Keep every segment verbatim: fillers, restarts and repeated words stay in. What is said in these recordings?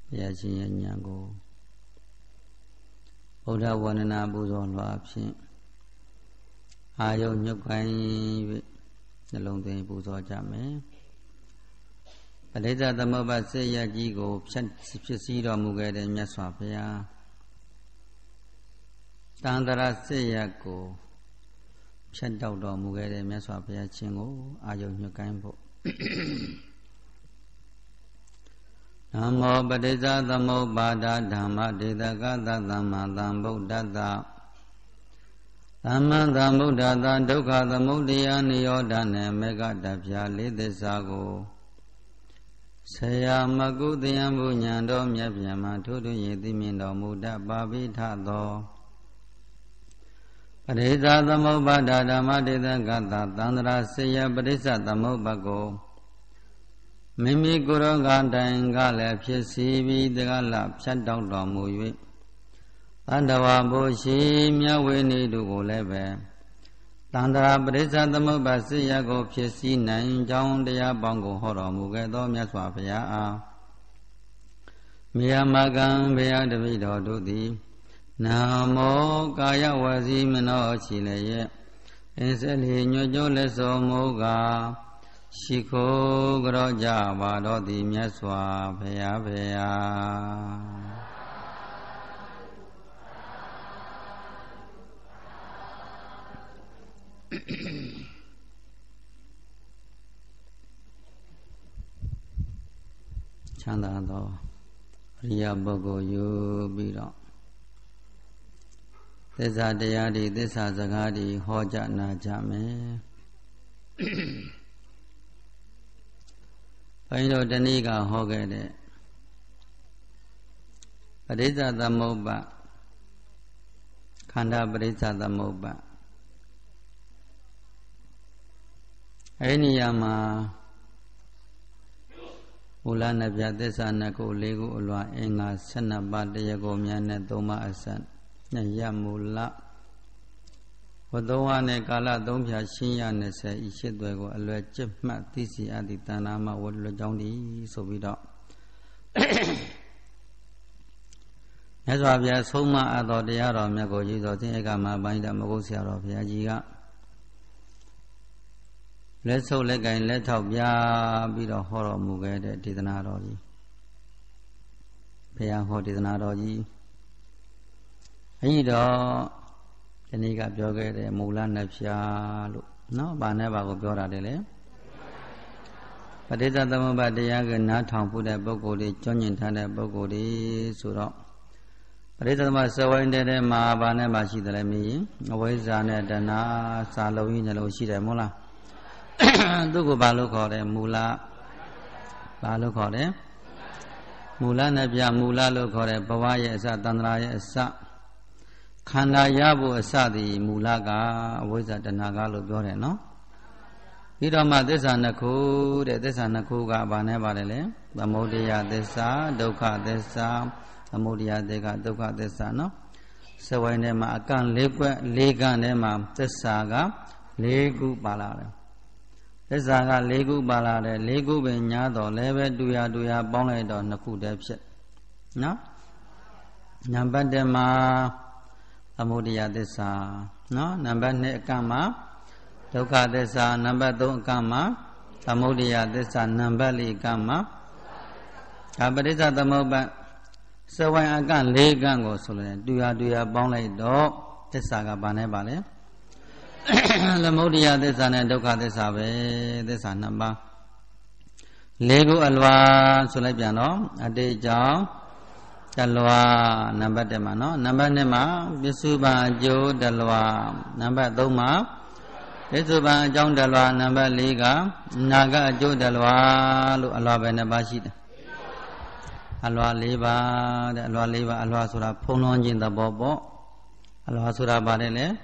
Ya Shin Yango Buddha Wanana Buzo Lapsin Ayo Nyukai the long day Buzo Jame Padeza the Moba say Yajigo Sipsido Mugade and Yaswapia Tandara say Yako Shaddo Mugade and Yaswapia Chingo Ayo Nyukaimbo Namo Badeza Damo Bada Dhamma Dedaka Dhamma Dhammo Dada Dhamma Dhammo Dada Dukha Dhammo Diya Niyodane Mega Dabya Lidesago Saya Magu Diyambu Nyando Myabhyama Tudu Yedi Mindo Muda Babi Thado Badeza Damo Bada Dhamma Dedaka Dhamma Saya Badeza Damo Bago Mimi Guru Gandang Gala Pisi the Gala Shaddown Domu Tandawa Boshi Miawini Dugo Leve Tanda Brisa the Mobasi Yago Pisi Nine John Dea Bongo Horo Mugedo Miaswapia Miyamagan Bea de Vido Dudi Namo Gaya Wazi Mino Chile Inseli Nujo Leso Moga Shiko Groja Vado di Miaswa Pea Pea Chanda do Riya Bogo Yu Biro Tesa Deyadi Tesa Zagadi Hoja Najame Paino Daniga Hogede Padeza the Moba Kanda Padeza the Moba Ainiyama Ulana Vyadesa Nako Lego Ulwa Enga Sana Badayago Miana Doma Asan Yamula Wadowane Kala Dompia Shinya Nese Ishedwego Alwe Chipma Tisi Aditanama Wadlo Jondi Sobido Yazwabia Soma Ado Diaro Mago Jizo Tinegama Binda Magosia of Yajiga Let's so leg and let out Ya be the horror Mugade Titanarodi Pea Ho Titanarodi Aido Teniga Jogade Mulan Nepsia no Baneva Gora Dele But it's at the moment the young not town put a bogodi, Jonin Tana bogodi, Suro. But it's about so in the Ma Banema Shi the Lemi, away Zana Dana Salowin and Oshida Mula. Dugu Balu called Mula Balu called Mula Nebia Mula Locore, Bawaya Satanraya Sa Kanda Yabu Sadi Mulaga, was at the Nagalo Gore, no? Idoma Desanaku, the Desanakuga Banevarele, the Modia Desa, Doka Desa, the Modia Dega Doka Desa, no? So when Nema Akan Lega Nema Desaga, Legu Balare. Desaga Legu Balare, Legu Benyado, Leve Duya Duya Bonedo Naku Depset. No? Nambadema Amodia Desa, no? Nambane Kama. Doka Desa number two Kama, Tamudia Desa Nambali Kama, Abadisa the Moba. So when I can lay gango sole, do ya do ya bonlay dog, Desaga Banebale, the Modia Desa and Doka Desa, Desa number Lego Alwa Solepiano, Adeja, Dalwa, number Demano, number Nema, Bisuba Jo Dalwa, number Doma. Esuba John Dalwa number Liga Naga Jo Dalwa Alwa Benabashid Alwa Liba, Alwa Liba, Alwa Sura Ponon in the Bobo Alwa Sura Badele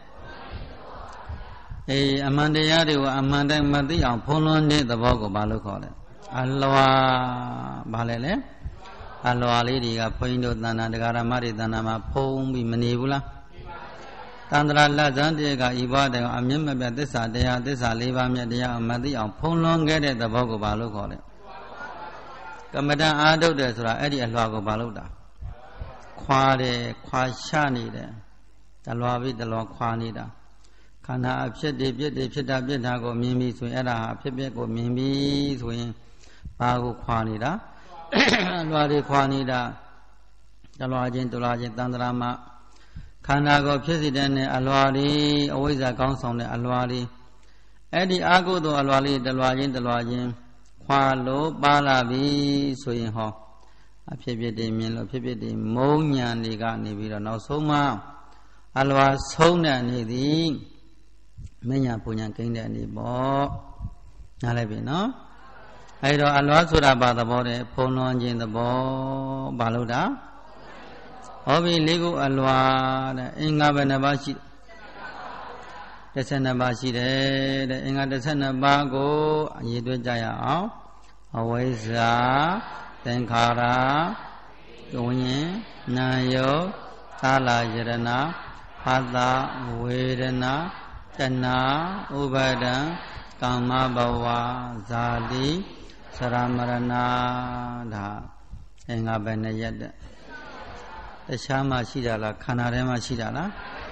A Amandayari Amanda Madi on Ponon de the Bogo Balu call it Alwa Balele Alwa Lidia Poindo Dana de Garamari Danama Pom Manibula Tandra Lazandiga Ibada, a member of this idea, this Aliva Media, Madi, and Polong get it the Bogo Balu call it. ကမ္မဋ္ဌာန်းအားထုတ်တယ်ဆိုတာအဲ့ဒီအလွှာကိုဘာလို့တာခွာတယ်ခွာချနေတယ်တလွှာပြီးတလွှာခွာနေတာခန္ဓာအဖြစ်တွေပြစ်တွေဖြစ်တာပြစ်တာကိုမြင်ပြီးဆိုရင်အဲ့ဒါအဖြစ်ပြက်ကိုမြင်ပြီးဆိုရင်ဘာကိုခွာနေတာအလွှာတွေခွာနေတာတလွှာချင်းတလွှာချင်းတန်ត្រာမခန္ဓာကိုဖြစ်စေတဲ့အလွှာတွေအဝိဇ္ဇာကောင်းဆောင်တဲ့အလွှာတွေအဲ့ဒီအာဟုသောအလွှာလေးတလွှာချင်းတလွှာချင်းခွာလို့ပါလာပြီဆိုရင်ဟောအဖြစ်ဖြစ်တွေမြင်လို့ဖြစ်ဖြစ်တွေမုံညာတွေကနေပြီးတော့နောက်ဆုံးမှအလွှာဆုံးတဲ့အနေသည်မညာပူညာကိန်းတဲ့အနေပေါ့နားလိုက်ပြီနော်အဲ့တော့အလွှာဆိုတာဘာသဘောလဲဖုံးလွှမ်းခြင်းသဘောဘာလို့တာဟောပြီလေးခုအလွှာတဲ့အင်္ဂါဘယ်နှပါးရှိတစ်ဆယ်နှစ်ပါးရှိတယ်တဲ့အင်္ဂါတစ်ဆယ်နှစ်ပါးကိုအရေးတွေ့ကြရအောင်အဝိဇ္ဇာသင်္ခါရဝိညာဉ်နာယုတ်သာလယရဏဖသဝေဒနာတဏှာဥပါဒံကာမဘဝဇာတိသရမရဏဒါအင်္ဂါဘယ်နှရက်တဲ့တခြားမှရှိတာလားခန္ဓာထဲမှာရှိတာလား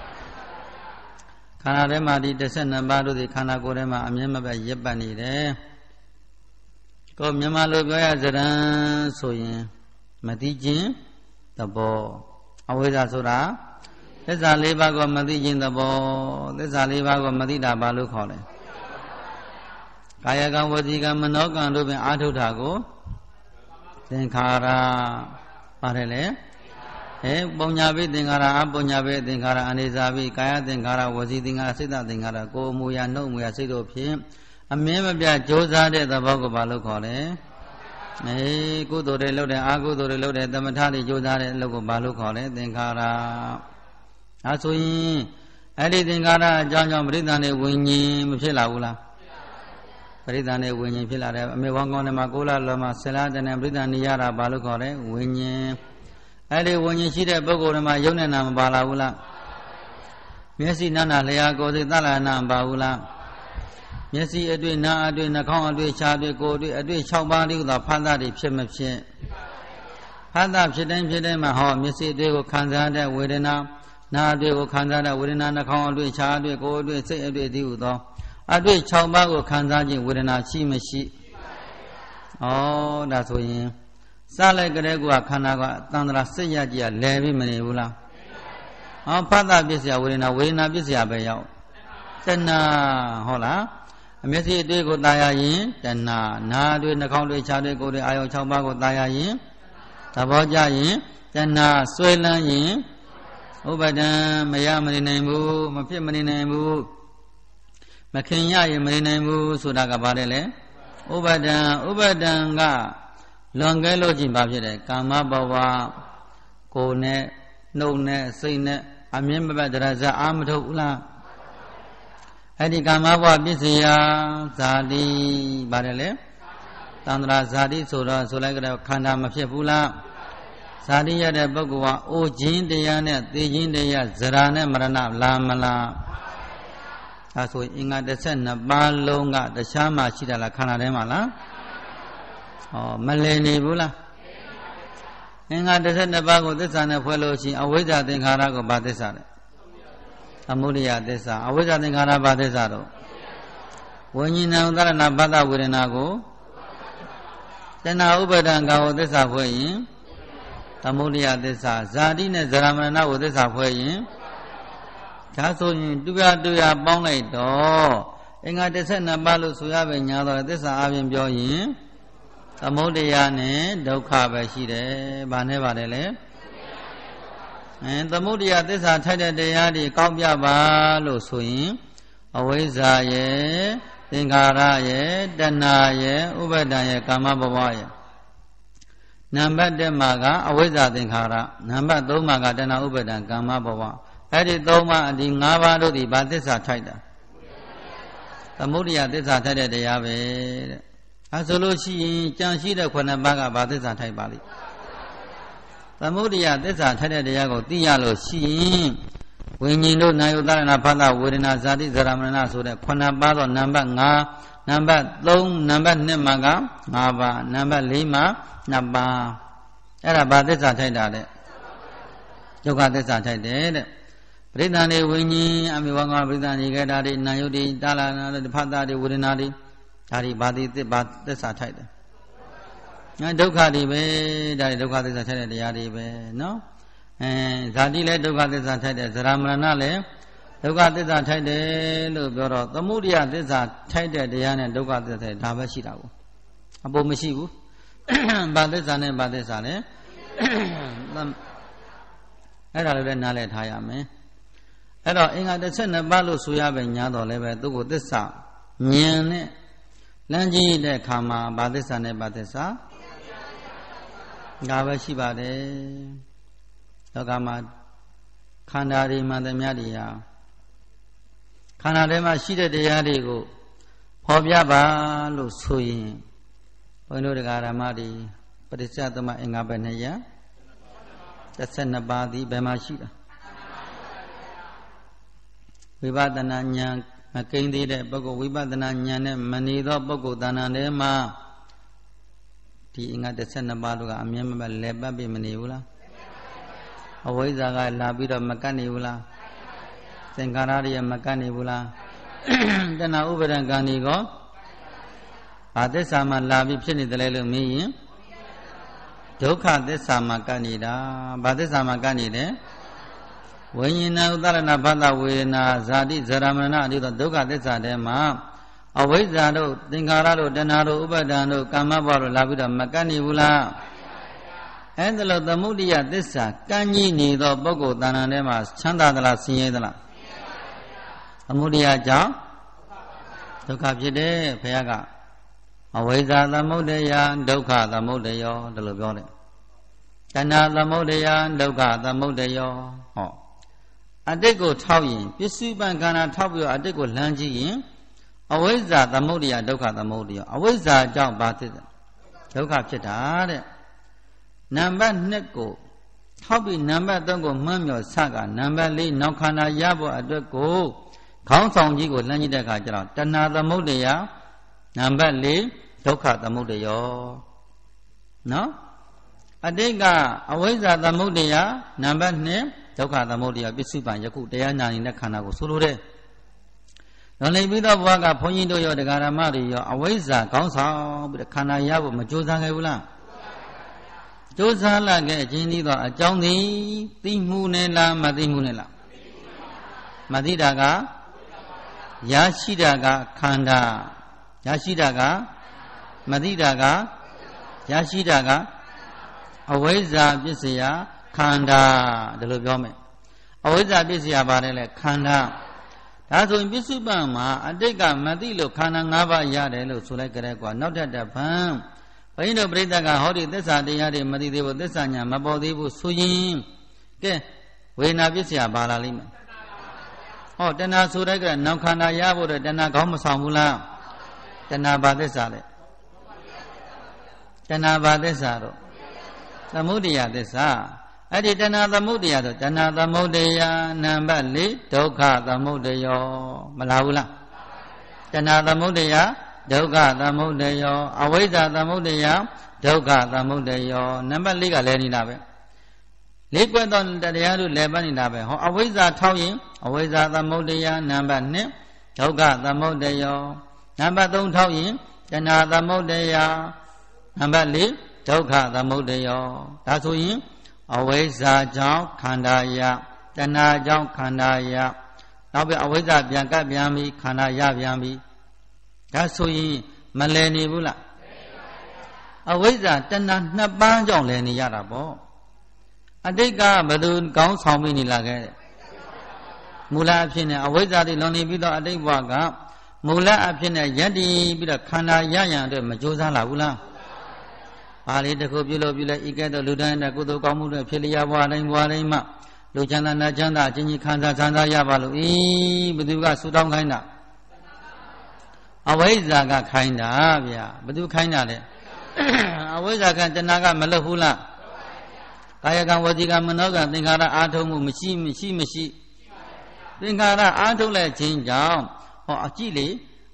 ခန္ဓာထဲမှာဒီတစ်ဆက်နှစ်ပါးတို့ဒီခန္ဓာကိုယ်ထဲမှာအမြဲမပြတ်ရပ်ပတ်နေတယ်ကိုမြန်မာလိုပြောရစရံဆိုရင်မသိခြင်းသဘောအဝိဇ္ဇာဆိုတာသစ္စာလေးပါးကိုမသိခြင်းသဘောသစ္စာလေးပါးကိုမသိတာဘာလို့ခေါ်လဲကာယကံဝစီကံမနောကံတို့ပင်အာထုထာကိုသင်္ခါရပါတယ်လေအဲပုံညာပိသင်္ခါရအပုံညာပိသင်္ခါရအနေစာပိကာယသင်္ခါရဝစီသင်္ခါရစိတ်သင်္ခါရကိုယ်မူရာနှုတ်မူရာစိတ်တို့ဖြင့်အမြဲမပြတ်ကြိုးစားတဲ့သဘောကိုဘာလို့ခေါ်လဲအဲကုသိုလ်တွေလုပ်တယ်အကုသိုလ်တွေလုပ်တယ်သမထတွေကြိုးစားတဲ့အလုပ်ကိုဘာလို့ခေါ်လဲသင်္ခါရအဲဆိုရင်အဲ့ဒီသင်္ခါရအကြောင်းကြောင့်ပရိသန်နဲ့ဝิญဉ်မဖြစ်လာဘူးလားပရိသန်နဲ့ဝิญဉ်ဖြစ်လာတယ်အမေဝံကောင်းထဲမှာကိုလာလောမှာဆလာတဲ့နဲ့ပရိသန်နေရတာဘာလို့ခေါ်လဲဝิญဉ်အဲ့ဒီဝิญဉ်ရှိတဲ့ပုဂ္ဂိုလ်တွေမှာယုံနဲ့နာမပါလာဘူးလားမျက်စိနာနာလျာကိုယ်စိတ်သလနာမပါဘူးလားမျက်စိအတွေ့နာအတွေ့နှာခေါင်းအတွေ့ခြားအတွေ့ကိုယ်အတွေ့အတွေ့၆ပါးလေးကဖတ်တာတွေဖြစ်မဖြစ်ဖတ်တာဖြစ်တိုင်းဖြစ်တိုင်းမှာဟောမျက်စိအတွေ့ကိုခံစားတဲ့ဝေဒနာနာအတွေ့ကိုခံစားတဲ့ဝေဒနာနှာခေါင်းအတွေ့ခြားအတွေ့ကိုယ်အတွေ့စိတ်အတွေ့ဒီဟုသောအတွေ့၆ပါးကိုခံစားခြင်းဝေဒနာရှိမရှိဩဒါဆိုရင်စလိုက်ကြတဲ့ကွာခန္ဓာကတန်ត្រာစိတ်ရကြီးကလဲပြီးမနေဘူးလားဟောဖတ်တာပြစ်စရာဝေဒနာဝေဒနာပြစ်စရာပဲရောက်တဏှာဟုတ်လားအမျက်စိအတွေ့ကိုตายရရင်တဏှာနာအတွေ့နှာခေါင်းတွေ့ခြားတွေ့ကိုယ်တွေ့အာယုံ၆ပါးကိုตายရရင်သဘောကျရင်တဏှာဆွဲလန်းရင်ဥပါဒံမရမနေနိုင်ဘူးမဖြစ်မနေနိုင်ဘူးမခင်ရရင်မနေနိုင်ဘူးဆိုတာကဘာလဲလဲဥပါဒံဥပါဒံကလွန်ကဲလို့ချင်းဘာဖြစ်တယ်ကာမဘဝကိုယ်နဲ့နှုတ်နဲ့စိတ်နဲ့အမြင်မပတ်တရားစအာမထုတ်ဘူးလားအဲ့ဒီကာမဘဝပစ္စယဇာတိပါတယ်လေတန္တရာဇာတိဆိုတော့ဆိုလိုက်ကြတဲ့ခန္ဓာမဖြစ်ဘူးလားဇာတိရတဲ့ပုဂ္ဂိုလ်ကအိုခြင်းတရားနဲ့သိခြင်းတရားဇရာနဲ့မရဏလာမလားဒါဆိုအင်္ဂါတစ်ဆက်နှစ်ပါးလုံးကတခြားမှရှိတာလားခန္ဓာထဲမှာလားဩမလည်နေဘူးလားအင်္ဂါတစ်ဆက်နှစ်ပါးကိုသစ္စာနဲ့ဖွဲ့လို့ရှိရင်အဝိဇ္ဇာသင်္ခါရကိုဘာသစ္စာလဲအမုဒိယသစ္စာအဝိဇ္ဇာသင်္ခါရဘာသစ္စာတော့ဝိညာဏသရဏဘာသဝေဒနာကိုတဏှာဥပါဒံကာကိုသစ္စာဖွဲ့ရင်သမုဒိယသစ္စာဇာတိနဲ့ဇရမရဏကိုသစ္စာဖွဲ့ရင်ဒါဆိုရင်တူရတူရပေါင်းလိုက်တော့အင်္ဂါတစ်ဆက်နှစ်ပါးလို့ဆိုရပဲညာတော့သစ္စာအပြင်ပြောရင်သမုဒိယနဲ့ဒုက္ခပဲရှိတယ်။ဘာနဲ့ပါတယ်လဲ။အဲသမုဒိယသစ္စာထိုက်တဲ့တရားတွေကောက်ပြပါလို့ဆိုရင်အဝိဇ္ဇာရဲ့သင်္ခါရရဲ့တဏှာရဲ့ဥပါဒံရဲ့ကာမဘဝရဲ့နံပါတ်တစ်မှာကအဝိဇ္ဇာသင်္ခါရနံပါတ်သုံးမှာကတဏှာဥပါဒံကာမဘဝအဲ့ဒီသုံးပါးဒီ၅ပါးတို့ဒီဘာသစ္စာထိုက်တာသမုဒိယသစ္စာထိုက်တဲ့တရားပဲတဲ့အဲဆိုလို့ရှိရင်ကြံရှိတဲ့ခုနှစ်ပါးကဘာသစ္စာထိုက်ပါလိမ့်သမုဒိယသစ္စာထိုက်တဲ့တရားကိုသိရလို့ရှိရင်ဝိညာဉ်တို့နာယုသရဏဖသဝေဒနာဇာတိဇရမရဏဆိုတဲ့ခုနှစ်ပါးသောနံပါတ်၅နနံပါတ်သုံးနံပါတ်နှစ်မှာကငါးပါးနံပါတ်လေးမှာနှစ်ပါးအဲ့ဒါဘာသစ္စာထိုက်တာလဲဒုက္ခသစ္စာထိုက်တယ်တဲ့ပရိသန္တိဝိညာဉ်အမိဝငါပရိသန္တိကေတာတွေနာယုတ်တွေတာလာနာတွေဖတ်တာတွေဝေဒနာတွေဒါတွေဘာတိသစ္ဘာသစ္စာထိုက်တယ်ငါဒုက္ခတွေပဲဒါတွေဒုက္ခသစ္စာထိုက်တဲ့တရားတွေပဲနော်အဲဇာတိလည်းဒုက္ခသစ္စာထိုက်တယ်ဇရာမရဏလည်းဒုက္ခသစ္စာထိုက်တယ်လို့ပြောတော့သမုဒယသစ္စာထိုက်တဲ့တရားနဲ့ဒုက္ခသစ္စာဒါပဲရှိတာကိုအပေါ်မရှိဘူးဘာသစ္စာနဲ့ဘာသစ္စာလဲအဲ့ဒါလည်းနားလည်ထားရမယ်အဲ့တော့အင်္ဂါတစ်ချက်နှစ်ပါးလို့ဆိုရပဲညာတော့လည်းပဲသူ့ကိုသစ္စာဉာဏ်နဲ့လမ်းကြီးတဲ့ခါမှာဘာသစ္စာနဲ့ဘာသစ္စာဒါပဲရှိပါတယ်လောကမှာခန္ဓာတွေမှန်သမျှတွေဟာခန္ဓာထဲမှာရှိတဲ့တရားတွေကိုဖော်ပြပါလို့ဆိုရင်ဘုန်းတို့တရားဓမ္မတွေပရိစ္ဆေသမအင်္ဂါပဲနှစ်ရတစ်ဆက်နှစ်ပါးသည်ဘယ်မှာရှိတာဝိပဿနာဉာဏ်မကိန်းသေးတဲ့ပုဂ္ဂိုလ်ဝိပဿနာဉာဏ်နဲ့မနေသောပုဂ္ဂိုလ်တဏ္ဍာထဲမှာဒီအင်္ဂါတစ်ဆက်နှစ်ပါးတို့ကအမြဲမလဲပတ်ပြီးမနေဘူးလားအဝိဇ္ဇာကလာပြီးတော့မကတ်နေဘူးလားသင်္ခါရတွေမကတ်နေဘူးလားတဏှာဥပါဒံကံဒီကောဘာသစ္စာမှလာပြီးဖြစ်နေတယ်လေလို့မေးရင်ဒုက္ခသစ္စာမှကတ်နေတာဘာသစ္စာမှကတ်နေတယ်ဝိညာဏဥဒ္ဒရဏဘာသဝေဒနာဇာတိဇရာမရဏအတိသောဒုက္ခသစ္စာထဲမှာအဝိဇ္ဇာတို့သင်္ခါရတို့တဏှာတို့ဥပါဒံတို့ကာမဘဝတို့လာပြီးတော့မကတ်နေဘူးလားအဲ့ဒါလို့သမုဒိယသစ္စာကန့်ကြီးနေသောပုဂ္ဂိုလ်တဏ္ဍာထဲမှာချမ်းသာသလားဆင်းရဲသလားသမုဒိယကြောင့်ဒုက္ခဖြစ်တယ်ဘုရားကအဝိဇ္ဇာသမုဒယဒုက္ခသမုဒယောဒါလိုပြောတယ်တဏှာသမုဒယဒုက္ခသမုဒယောဟောအတိတ်ကိုထောက်ရင်ပစ္စုပန်ခန္ဓာထောက်ပြီးတော့အတိတ်ကိုလှမ်းကြည့်ရင်အဝိဇ္ဇာသမုဒယဒုက္ခသမုဒယောအဝိဇ္ဇာကြောင့်ဘာဖြစ်လဲဒုက္ခဖြစ်တာတဲ့နံပါတ်နှစ်ကိုထောက်ပြီးနံပါတ်သုံးကိုမှန်းမြော်ဆကနံပါတ်လေးနောက်ခန္ဓာရဖို့အတွက်ကိုခေါင်းဆောင်ကြီးကိုလှမ်းကြည့်တဲ့အခါကျတော့တဏှာသမုဒယနံပါတ်လေးဒုက္ခသမုဒယောနော်အတိတ်ကအဝိဇ္ဇာသမုဒယနံပါတ်နှစ်ဒုက္ခသမုဒယပစ္စုပန်ယခုတရားနာနေတဲ့ခန္ဓာကိုဆိုလိုတယ်။တော်နေပြီးတော့ဘဝကဘုန်းကြီးတို့ရောတရားဓမ္မတွေရောအဝိဇ္ဇာခေါင်းဆောင်ပြီးခန္ဓာရဖို့မကြိုးစားခဲ့ဘူးလား။ကြိုးစားလာခဲ့အချင်းကြီးတော့အကြောင်းသည်သိမှုနဲ့လားမသိမှုနဲ့လားမသိတာကရရှိတာကခန္ဓာရရှိတာကမသိတာကရရှိတာကအဝိဇ္ဇာပစ္စယခန္ဓာဒါလိုပြောမယ်အဝိဇ္ဇာပစ္စယပါတယ်လေခန္ဓာဒါဆိုရင်ပစ္စုပန်မှာအတိတ်ကမသိလို့ခန္ဓာ၅ပါးရတယ်လို့ဆိုလိုက်ကြတဲ့ကွာနောက်ထပ်တပံဘုန်းကြီးတို့ပြိဿကဟောဒီသစ္စာတရားတွေမသိသေးဘူးသစ္စာညာမပေါ်သေးဘူးဆိုရင်ကဲဝေဒနာပစ္စယပါလာလိမ့်မယ်ဟောတဏှာဆိုတဲ့ကနောက်ခန္ဓာရဖို့တဲ့တဏှာခေါင်းမဆောင်ဘူးလားတဏှာဘာသစ္စာလဲတဏှာဘာသစ္စာတော့သမုဒယသစ္စာအဲ့ဒီတဏှာသမုဒယဆိုတဏှာသမုဒယနံပါတ်လေးဒုက္ခသမုဒယောမလားဘူးလားတဏှာသမုဒယဒုက္ခသမုဒယောအဝိဇ္ဇာသမုဒယဒုက္ခသမုဒယောနံပါတ်လေးကလည်းနေတာပဲလေးကွက်သောတရားတို့လည်းပတ်နေတာပဲဟောအဝိဇ္ဇာထောက်ရင်အဝိဇ္ဇာသမုဒယနံပါတ်နှစ်ဒုက္ခသမုဒယောနံပါတ်သုံးထောက်ရင်တဏှာသမုဒယနံပါတ်လေးဒုက္ခသမုဒယောဒါဆိုရင်အဝိဇ္ဇာကြောင့်ခန္ဓာယတဏှာကြောင့်ခန္ဓာယနောက်ပြီးအဝိဇ္ဇာပြန်ကပ်ပြန်ပြီးခန္ဓာရပြန်ပြီးဒါဆိုရင်မလည်နေဘူးလားအဝိဇ္ဇာတဏှာနှစ်ပန်းကြောင့်လည်နေရတာပေါ့အတိတ်ကဘယ်သူကောင်းဆောင်ပြီးနေလာခဲ့တဲ့မူလအဖြစ်နဲ့အဝိဇ္ဇာတွေလွန်နေပြီးတော့အတိတ်ဘဝကမူလအဖြစ်နဲ့ယက်တည်ပြီးတော့ခန္ဓာရရန်အတွက်မကြိုးစားလာဘူးလားပါဠိတစ်ခုပြုလို့ပြုလိုက်ဤကဲ့သို့လူတိုင်းတဲ့ကုသိုလ်ကောင်းမှုတွေဖြစ်လျာဘဝတိုင်းဘဝတိုင်းမှာလူချမ်းသာနတ်ချမ်းသာအချင်းချင်းခံစားချမ်းသာရပါလို့ဤဘယ်သူကဆူတောင်းခိုင်းတာအဝိဇ္ဇာကခိုင်းတာဗျာဘယ်သူခိုင်းတာလဲအဝိဇ္ဇာကတဏှာကမလွတ်ဘူးလားကာယကံဝစီကံမနောကံသင်္ခါရအာထုံမှုမရှိမရှိမရှိသင်္ခါရအာထုံလိုက်ခြင်းကြောင့်ဟောအကြည့်လေ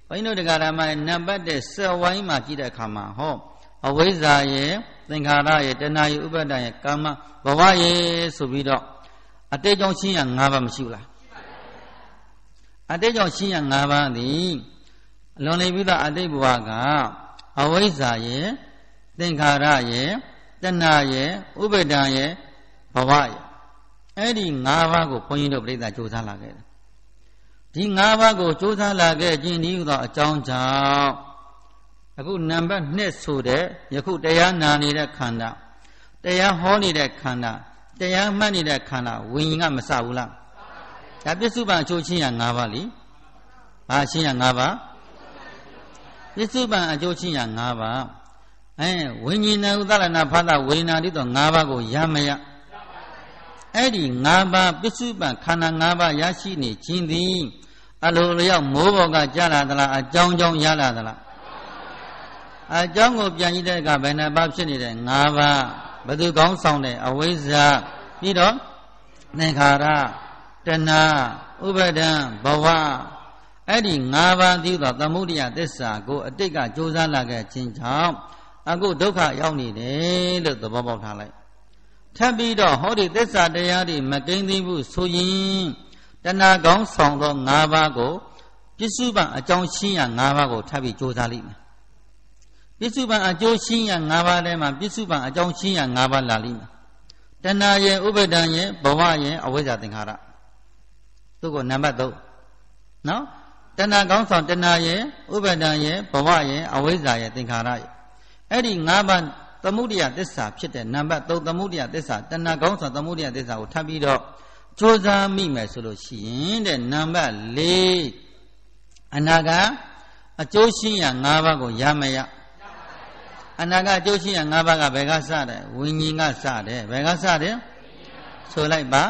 ဘုန်းကြီးတို့တရားဓမ္မရဲ့နံပါတ်တဲ့စက်ဝိုင်းမှာကြည့်တဲ့အခါမှာဟောအဝိဇ္ဇာရဲ့သင်္ခါရရဲ့တဏှာရဲ့ဥပါဒံရဲ့ကာမဘဝရဲ့ဆိုပြီးတော့အတိတ်ကြောင့်ရှင်းရ၅ပါးမရှိဘူးလားအတိတ်ကြောင့်ရှင်းရ၅ပါးသည်အလွန်လေးပြီးတော့အတိတ်ဘဝကအဝိဇ္ဇာရဲ့သင်္ခါရရဲ့တဏှာရဲ့ဥပါဒံရဲ့ဘဝရဲ့အဲ့ဒီ၅ပါးကိုဘုန်းကြီးတို့ပြိဿကြိုးစားလာခဲ့တယ်ဒီ၅ပါးကိုကြိုးစားလာခဲ့ခြင်းဒီသောအကြောင်းကြောင့်အခုနံပါတ်၂ဆိုတဲ့ယခုတရားနာနေတဲ့ခန္ဓာတရားဟောနေတဲ့ခန္ဓာတရားမှတ်နေတဲ့ခန္ဓာဝိညာဉ်ကမစဘူးလားဒါပစ္စုပန်အကျိုးချင်းရ၅ပါးလीဘာချင်းရ၅ပါးပစ္စုပန်အကျိုးချင်းရ၅ပါးအဲဝိညာဉ်ဥဒ္ဒလနာဖသဝေဒနာတိတော့၅ပါးကိုရမရအဲ့ဒီ၅ပါးပစ္စုပန်ခန္ဓာ၅ပါးရရှိနေခြင်းသည်အလိုလျောက်မိုးဘောကကြားလာသလားအကြောင်းကြောင့်ရလာသလားအကြောင်းကိုပြန်ကြည့်တဲ့အခါဘယ်နှပါးဖြစ်နေတယ်၅ပါးဘယ်သူကောင်းဆောင်တယ်အဝိဇ္ဇာပြီးတော့သင်္ခါရတဏှာဥပါဒံဘဝအဲ့ဒီ၅ပါးသိသောသမုဒယသစ္စာကိုအတိတ်ကကြိုးစားလာခဲ့ခြင်းကြောင့်အခုဒုက္ခရောက်နေတယ်လို့သဘောပေါက်ထားလိုက်ထပ်ပြီးတော့ဟောဒီသစ္စာတရားတွေမကိန်းသိဘူးဆိုရင်တဏှာကောင်းဆောင်သော၅ပါးကိုပစ္စုပန်အကြောင်းရှင်းရ၅ပါးကိုထပ်ပြီးကြိုးစားလိမ့်မယ်ပစ္စုပန်အကျိုးရှင်းရ၅ပါးထဲမှာပစ္စုပန်အကြောင်းရှင်းရ၅ပါးလာလိမ့်မယ်တဏှာရဲ့ဥပါဒံရဲ့ဘဝရဲ့အဝိဇ္ဇာသင်္ခါရသူကနံပါတ်၃နော်တဏှာကောင်းဆောင်တဏှာရဲ့ဥပါဒံရဲ့ဘဝရဲ့အဝိဇ္ဇာရဲ့သင်္ခါရရဲ့အဲ့ဒီ၅ပါးသမုဒယသစ္စာဖြစ်တဲ့နံပါတ်၃သမုဒယသစ္စာတဏှာကောင်းဆောင်သမုဒယသစ္စာကိုထပ်ပြီးတော့ကြိုးစားမိမယ်ဆိုလို့ရှိရင်တဲ့နံပါတ်၄အနာကအကျိုးရှင်းရ၅ပါးကိုရမရအနာကအကျိုးရှင်းရ၅ပါးကဘယ်ကစတယ်ဝိညာဉ်ကစတယ်ဘယ်ကစတယ်ဆိုလိုက်ပါ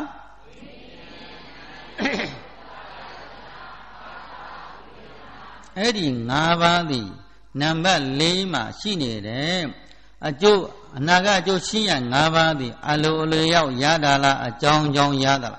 အဲ့ဒီ၅ပါးသည်နံပါတ်၄မှာရှိနေတယ်အကျိုးအနာကအကျိုးရှင်းရ၅ပါးသည်အလိုအလိုရောက်ရတာလားအကြောင်းကြောင့်ရတာလား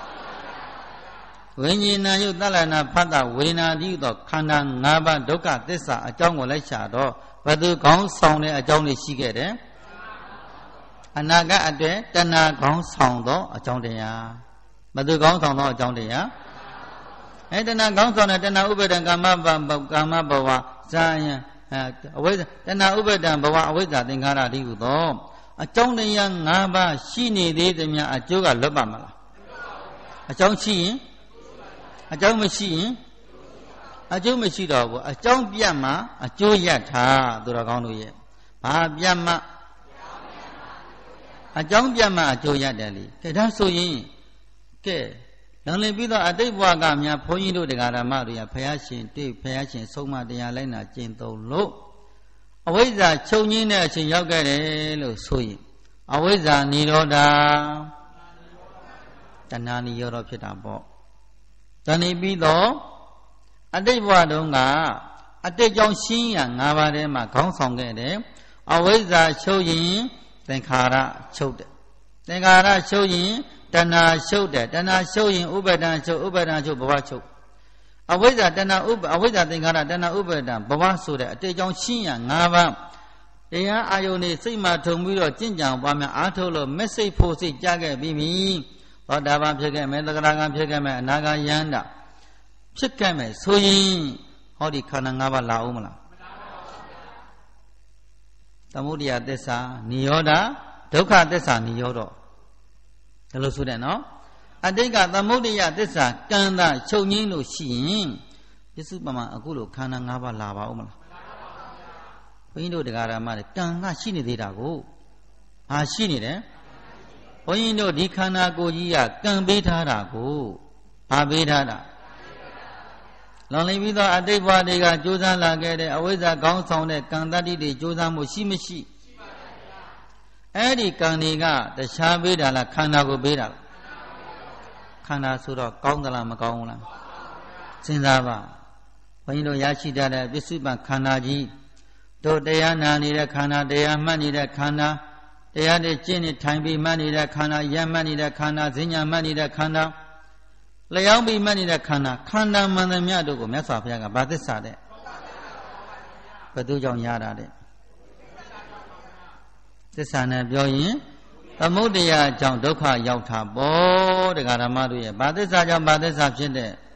ဝိညာဉ်ယုတ်တလနာဖတ်တာဝေဒနာတိသောခန္ဓာ၅ပါးဒုက္ခသစ္စာအကြောင်းကိုလိုက်ရှာတော့ဘယ်သူကောင်းဆောင်တဲ့အကြောင်းတွေရှိခဲ့တယ်အနာဂတ်အတွက်တဏှာကောင်းဆောင်သောအကြောင်းတရားဘယ်သူကောင်းဆောင်သောအကြောင်းတရားအဲတဏှာကောင်းဆောင်တဲ့တဏှာဥပါဒံကာမဘဝကာမဘဝဇာယံအဝိဇ္ဇာတဏှာဥပါဒံဘဝအဝိဇ္ဇာသင်္ခါရတိဟုသောအကြောင်းတရား၅ပါးရှိနေသေးသည်များအကျိုးကလွတ်ပါမလားအကြောင်းရှိရင်အကြောင်းမရှိရင်အကျိုးမရှိတော့ဘူးအကြောင်းပြတ်မှအကျိုးရထားသူတော်ကောင်းတို့ရဲ့ဘာပြတ်မှအကြောင်းပြတ်မှအကျိုးရတယ်လေကဲဒါဆိုရင်ကဲလုံလည်ပြီးတော့အတိတ်ဘဝကများဘုန်းကြီးတို့တရားဓမ္မတွေကဘုရားရှင်တွေ့ဘုရားရှင်ဆုံးမတရားလိုက်နာကျင့်သုံးလို့အဝိဇ္ဇာချုပ်ငင်းတဲ့အချိန်ရောက်ခဲ့တယ်လို့ဆိုရင်အဝိဇ္ဇာនិရောဓတဏှာនិရောဓဖြစ်တာပေါ့တဏှိပြီးတော့အတိတ်ဘဝတုန်းကအတိတ်ကြောင့်ရှင်းရ၅ပါးထဲမှာခေါင်းဆောင်ခဲ့တယ်အဝိဇ္ဇာချုပ်ရင်သင်္ခါရချုပ်တယ်သင်္ခါရချုပ်ရင်တဏှာချုပ်တယ်တဏှာချုပ်ရင်ဥပါဒံချုပ်ဥပါဒံချုပ်ဘဝချုပ်အဝိဇ္ဇာတဏှာဥပအဝိဇ္ဇာသင်္ခါရတဏှာဥပါဒံဘဝဆိုတဲ့အတိတ်ကြောင့်ရှင်းရ၅ပါးတရားအာယုန်နဲ့စိတ်မှထုံပြီးတော့ကြင်ကြံပွားများအားထုတ်လို့မက်စိတ်ဖို့စိတ်ကြားခဲ့ပြီးပြီသောတာပန်ဖြစ်ခဲ့မယ်သဂရဂံဖြစ်ခဲ့မယ်အနာဂါယန္တာဖြစ်ခဲ့မယ်ဆိုရင်ဟောဒီခန္ဓာ၅ပါးလာအောင်မလားသမုဒယသစ္စာនិရောဓဒုက္ခသစ္စာនិရောဓဒါလို့ဆိုတယ်နော်အတိတ်ကသမုဒယသစ္စာကံတာချုပ်ငင်းလို့ရှိရင်ပစ္စုပန်မှာအခုလိုခန္ဓာ၅ပါးလာပါဦးမလားဘုန်းကြီးတို့တရားဓမ္မတွေကံကရှိနေသေးတာကိုဘာရှိနေတယ်ဘုန်းကြီးတို့ဒီခန္ဓာကိုယ်ကြီးကကံပေးထားတာကိုဘာပေးထားတာလွန်လည်ပြီးတော့အတိတ်ဘဝတွေကကြိုးစားလာခဲ့တဲ့အဝိဇ္ဇာကောင်းဆောင်တဲ့ကံတတ္တိတွေကြိုးစားမှုရှိမရှိရှိပါပါဗျာအဲ့ဒီကံတွေကတခြားပေးတာလားခန္ဓာကိုပေးတာလားခန္ဓာဆိုတော့ကောင်းသလားမကောင်းဘူးလားစဉ်းစားပါဘုန်းကြီးတို့ရရှိတတ်တဲ့ပစ္စုပန်ခန္ဓာကြီးတို့တရားနာနေတဲ့ခန္ဓာတရားမှတ်နေတဲ့ခန္ဓာတရားတွေကျင့်နေထိုင်ပြီးမှတ်နေတဲ့ခန္ဓာရမှတ်နေတဲ့ခန္ဓာဈဉ္ညာမှတ်နေတဲ့ခန္ဓာလျောင်းပြီးမှတ်နေတဲ့ခန္ဓာခန္ဓာမှန်သမျှတို့ကိုမြတ်စွာဘုရားကဗာသစ္စာတဲ့ဘယ်သူကြောင့်ရတာတဲ့သစ္စာနဲ့ပြောရင်သမုဒယကြောင့်ဒုက္ခရောက်တာပေါ့တရားဓမ္မတို့ရဲ့ဘာသစ္စာကြောင့်ဘာသစ္စာဖြစ်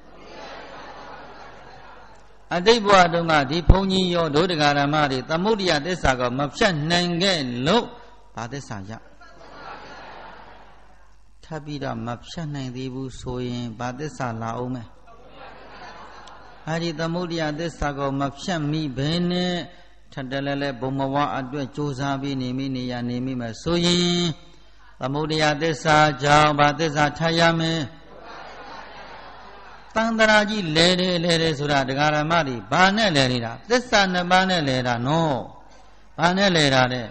တဲ့အတိတ်ဘဝတုန်းကဒီဘုန်းကြီးရောတို့တရားဓမ္မတွေသမုဒယသစ္စာကိုမဖြတ်နိုင်ခဲ့လို့ဘာသစ္စာရထပ်ပြီးတော့မဖြတ်နိုင်သေးဘူးဆိုရင်ဘာသစ္စာလာအောင်မဲအဲဒီသမုဒယသစ္စာကိုမဖြတ်မိဘဲနဲ့ထပ်တလဲလဲဘုံဘဝအတွက်ကြိုးစားပြီးနေမိနေရနေမိမယ်ဆိုရင်သမုဒယသစ္စာကြောင့်ဘာသစ္စာထပ်ရမယ်တန်တရာကြီးလဲတယ်လဲတယ်ဆိုတာတရားဓမ္မတွေဘာနဲ့လဲနေတာသစ္စာနှစ်ပါးနဲ့လဲတာနော်ဘာနဲ့လဲတာတဲ့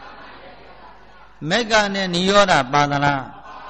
မေဃနဲ့និရောဓပါဒလား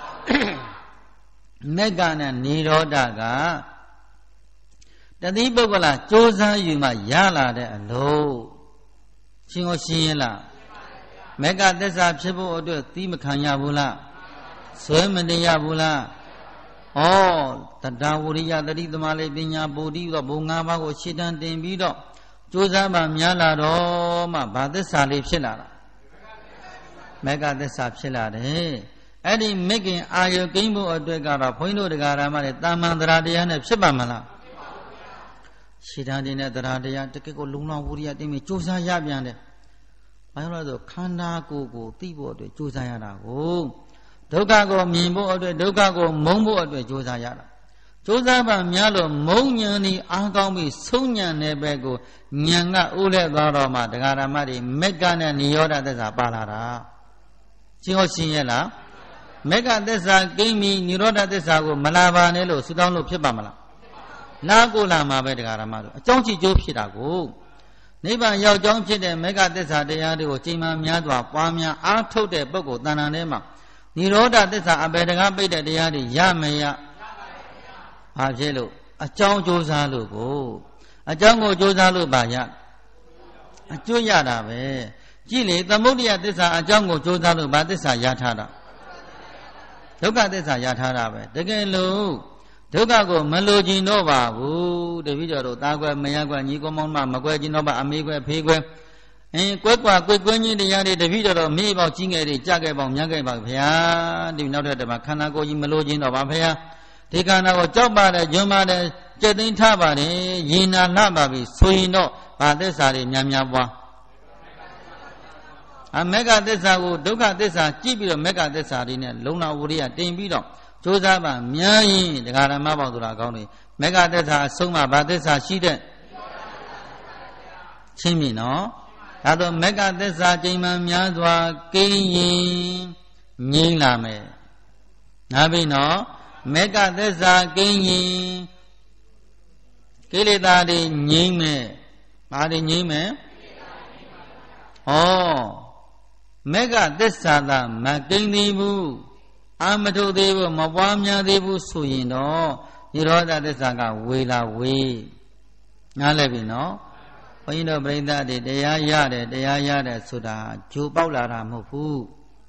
မေဃနဲ့និရောဓကတတိပုဂ္ဂလကြိုးစားယူမှရလာတဲ့အလို့ရှင်းကိုရှင်းရလားမေဃသစ္စာဖြစ်ဖို့အတွက်သီးမခံရဘူးလားဆွဲမတင်ရဘူးလားဩတတဝရိယတတိသမารေပညာဗုဒ္ဓိတော့ဘုံ၅ပါးကိုရှင်းတန်းတင်ပြီးတော့ကြိုးစားမှများလာတော့မှဘာသစ္စာလေးဖြစ်လာတာမေဃသစ္စာဖြစ်လာတယ်အဲ့ဒီမေခင်အာယုကိန်းဖို့အတွက်ကတော့ဘုန်းကြီးတို့တရားဓမ္မတွေတာမန်တရားတရားနဲ့ဖြစ်ပါမလားရှင်းတန်းတင်တဲ့တရားတရားတကယ်ကိုလုံလောက်ဝရိယတင်ပြီးကြိုးစားရပြန်တယ်ဘာလို့လဲဆိုခန္ဓာကိုယ်ကိုသိဖို့အတွက်ကြိုးစားရတာကိုဒုက္ခကိုမြင်ဖို့အတွက်ဒုက္ခကိုမုန်းဖို့အတွက်ကြိုးစားရတာကြိုးစားပါများလို့မုန်းဉဏ်ဤအားကောင်းပြီးဆုံးဉဏ်တဲ့ဘက်ကိုဉာဏ်ကဥလဲသွားတော့မှတရားဓမ္မတွေမေဃနဲ့និရောဓသစ္စာပါလာတာရှင်းဟုတ်ရှင်းရဲ့လားမေဃသစ္စာကိမ့်ပြီးនិရောဓသစ္စာကိုမလာပါနဲ့လို့ဆုတောင်းလို့ဖြစ်ပါမလားလာကိုလာမှာပဲတရားဓမ္မတို့အကြောင်းချီကျိုးဖြစ်တာကိုနိဗ္ဗာန်ရောက်ကြောင်းဖြစ်တဲ့မေဃသစ္စာတရားတွေကိုချိန်မှများစွာပွားများအားထုတ်တဲ့ပုဂ္ဂိုလ်တဏ္ဍာထဲမှာនិရောဓသစ္စာအပေတကားပိတ်တဲ့တရားတွေရမရဘာဖြစ်လို့အကြောင်းကြိုးစားလို့ကိုအကြောင်းကိုကြိုးစားလို့ပါရအကျိုးရတာပဲကြည့်လေသမုဒယသစ္စာအကြောင်းကိုကြိုးစားလို့ဘာသစ္စာရထားတာဒုက္ခသစ္စာရထားတာပဲတကယ်လို့ဒုက္ခကိုမလိုချင်တော့ပါဘူးတပည့်တော်တို့သားကွယ်မယားကွယ်ညီကောင်မောင်မမကွယ်ချင်တော့ပါအမေကွယ်ဖေးကွယ်အင်းကွက်ကွာကွက်ကွင်းကြီးတရားတွေတပည့်တော်တို့မေးပေါက်ကြီးငယ်တွေကြခဲ့ပေါက်မြတ်ခဲ့ပါဗျာဒီနောက်ထပ်တမခန္ဓာကိုယ်ကြီးမလိုချင်တော့ပါဗျာဒီခန္ဓာကိုကြောက်ပါတယ်ဂျွန်းပါတယ်ကြက်သိမ်းထားပါတယ်ရင်နာလှပါပြီဆိုရင်တော့ဘာသစ္စာတွေများများပွားအမေဃသစ္စာကိုဒုက္ခသစ္စာကြည့်ပြီးတော့မေဃသစ္စာတွေနဲ့လုံလဝရိယတင်ပြီးတော့ကြိုးစားပါများရင်တရားဓမ္မပေါင်းဆိုတာကောင်းတယ်မေဃသစ္စာအဆုံးမှာဘာသစ္စာရှိတဲ့ချင်းမြင်နော်ဒါတော့မေဃသစ္စာချိန်မှများစွာကိန်းရင်ငြိမ့်လာမယ်နားပြီနော်မေဃသစ္စာကိန်းရင်ကိလေသာတွေငြိမ့်မယ်ဘာတွေငြိမ့်မယ်ဩမေဃသစ္စာသာမကိန်းသေးဘူးအာမထုတ်သေးဘူးမပွားများသေးဘူးဆိုရင်တော့និရောဓသစ္စာကဝေလာဝေနားလည်ပြီနော်ဘုန်းကြီးတို့ပြိဿတွေတရားရတယ်တရားရတယ်ဆိုတာဂျိုပေါက်လာတာမဟုတ်ဘူး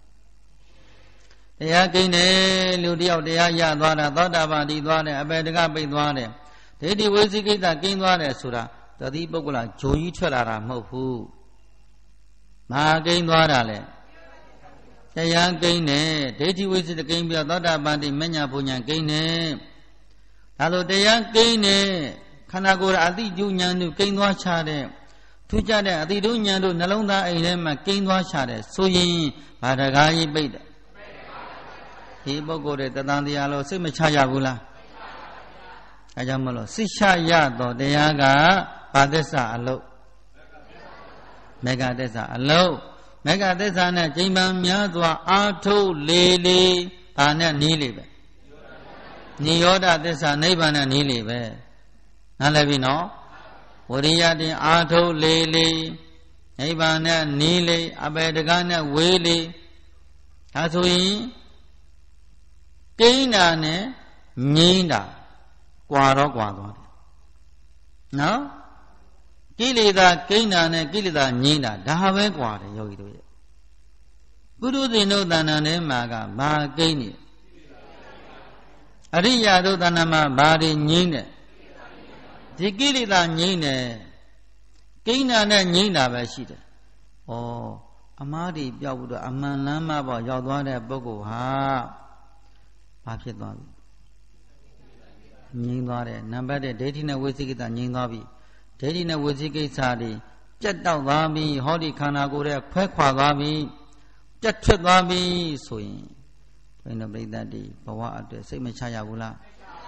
တရားကိန်းတယ်လူတယောက်တရားရသွားတာသောတာပန်တည်သွားတယ်အပေတကပိတ်သွားတယ်ဒိဋ္ဌိဝိသိကိစ္စကိန်းသွားတယ်ဆိုတာတတိပုဂ္ဂလဂျိုကြီးထွက်လာတာမဟုတ်ဘူးမာကိန်းသွားတာလေတရားကိန်းတယ်ဒိဋ္ဌိဝိသိကိန်းပြီးတော့သောတာပန်တည်မညာဘုံညာကိန်းတယ်ဒါလိုတရားကိန်းတယ်ခန္ဓာကိုယ်အတိကျဉာဏ်တို့ကိန်းသွားချတဲ့ထူးခြားတဲ့အတိတို့ဉာဏ်တို့နှလုံးသားအိမ်ထဲမှာကိန်းသွားချတဲ့ဆိုရင်ဘာတကားကြီးပိတ်တယ်ဒီပုဂ္ဂိုလ်တွေတသံတရားလို့စိတ်မချရဘူးလားအဲကြောင့်မလို့စိတ်ချရတော့တရားကဘာသစ္စာအလုတ်မေဃသစ္စာအလုတ်မေဃသစ္စာနဲ့ချိန်ပံများစွာအာထုတ်လေလေဘာနဲ့နီးလေပဲနိရောဓသစ္စာနိဗ္ဗာန်နဲ့နီးလေပဲနားလည်ပြီနော်ဝရိယတင်အာထုတ်လေလေနိဗ္ဗာန်နဲ့နီးလေအပေတကားနဲ့ဝေးလေဒါဆိုရင်ကိန်းတာနဲ့ငြိမ်းတာကွာတော့ကွာသွားတယ်နော်ကိလေသာကိန်းတာနဲ့ကိလေသာငြိမ်းတာဒါပဲကွာတယ်ယောဂီတို့ရဲ့ပုရုဇဉ်တို့တဏ္ဍာထဲမှာကဘာကိန်းနေအရိယာတို့တဏ္ဍာမှာဘာတွေငြိမ်းတယ်ဒီကိလေသာငြိမ်းတယ်ကိန်းနာနဲ့ငြိမ့်တာပဲရှိတယ်ဩအမားတွေပြောက်ပြီးတော့အမှန်လမ်းမပေါ်ရောက်သွားတဲ့ပုဂ္ဂိုလ်ဟာဘာဖြစ်သွားပြီငြိမ့်သွားတယ်နံပါတ်တစ်ဒိဋ္ဌိနဲ့ဝိသိကိစ္စငြိမ့်သွားပြီဒိဋ္ဌိနဲ့ဝိသိကိစ္စတွေပြတ်တောက်သွားပြီဟောဒီခန္ဓာကိုယ်ရဲ့ခွဲခွာသွားပြီပြတ်ထွက်သွားပြီဆိုရင်ဘယ်လိုပြိတ္တတိဘဝအတွက်စိတ်မချရဘူးလား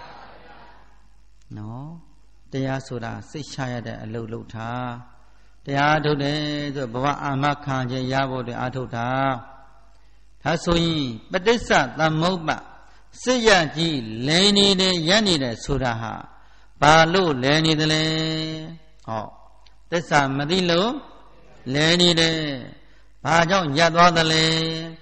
နော်တရားဆိုတာစိတ်ချရတဲ့အလုပ်လုပ်တာတရားထုတ်တယ်ဆိုဘဝအာမခံခြင်းရဖို့အတွက်အားထုတ်တာဒါဆိုရင်ပဋိစ္စသမုပ္ပါစိတ်ရကြီးလဲနေတယ်ရနေတယ်ဆိုတာဟာဘာလို့လဲနေတယ်လဲဟောသစ္စာမသိလို့လဲနေတယ်ဘာကြောင့်ရပ်သွားတယ်လဲ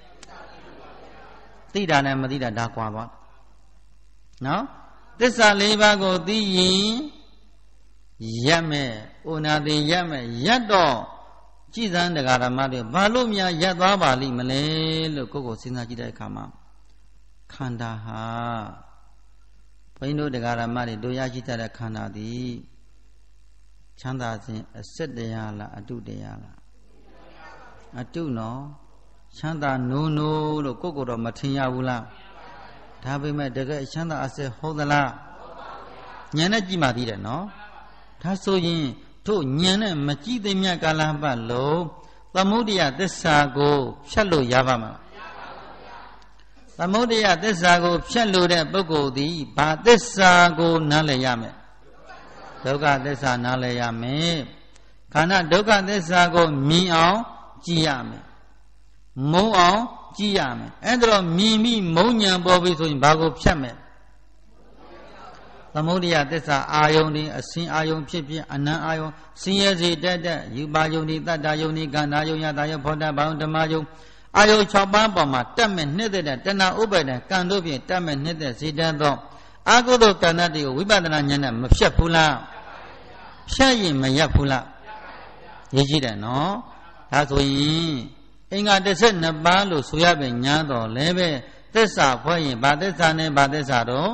သိတာနဲ့မသိတာဒါကွာပါနော်သစ္စာလေးပါးကိုသိရင်ရပ်မယ်ဥနာတိရပ်မယ်ရပ်တော့ကြည်စံတရားဓမ္မတွေဘာလို့များရပ်သွားပါလိမ့်မလဲလို့ကိုယ့်ကိုစဉ်းစားကြည့်တဲ့အခါမှာခန္ဓာဟာဘုန်းကြီးတို့တရားဓမ္မတွေတို့ရရှိတဲ့ခန္ဓာသည်ချမ်းသာခြင်းအစစ်တရားလားအတုတရားလားအတုနော်ချမ်းသာနိုးနိုးလို့ကိုယ့်ကိုယ်တော့မထင်ရဘူးလားဒါပေမဲ့တကယ်ချမ်းသာအစစ်ဟုတ်သလားဉာဏ်နဲ့ကြည့်မှသိတယ်နော်ဒါဆိုရင်တို့ဉာဏ်နဲ့မကြည့်သိမြတ်ကာလပတ်လုံးသမုဒိယသစ္စာကိုဖြတ်လို့ရပါမလားသမုဒိယသစ္စာကိုဖြတ်လို့တဲ့ပုဂ္ဂိုလ်သည်ဘာသစ္စာကိုနားလည်ရမယ်ဒုက္ခသစ္စာနားလည်ရမယ်ခန္ဓာဒုက္ခသစ္စာကိုမြင်အောင်ကြည့်ရမယ်မုံအောင်ကြည့်ရမယ်အဲ့ဒါတော့မြင်ပြီးမုံဉဏ်ပေါ်ပြီဆိုရင်ဘာကိုဖြတ်မယ်သမုဒိယသစ္စာအာယုန်ဒီအစင်အာယုန်ဖြစ်ဖြစ်အနံအာယုန်စင်ရစီတက်တက်ယူပါယုန်ဒီတတ္တယုန်ဒီကန္တာယုန်ယတာယုန်ဖောတဘောင်ဓမ္မယုန်အာယုန်၆ပါးပေါ်မှာတက်မဲ့နှစ်သက်တဲ့တဏှာဥပါဒံကံတို့ဖြင့်တက်မဲ့နှစ်သက်စေတတ်သောအာဟုသောကံတည်းကိုဝိပဿနာဉာဏ်နဲ့မဖြတ်ဘူးလားဖြတ်ရင်မရပ်ဘူးလားရေးကြည့်တယ်နော်ဒါဆိုရင်အင်္ဂါတစ်ဆက်နှစ်ပါးလို့ဆိုရပဲညာတော်လည်းပဲသစ္စာဖွဲ့ရင်ဘာသစ္စာနဲ့ဘာသစ္စာတော့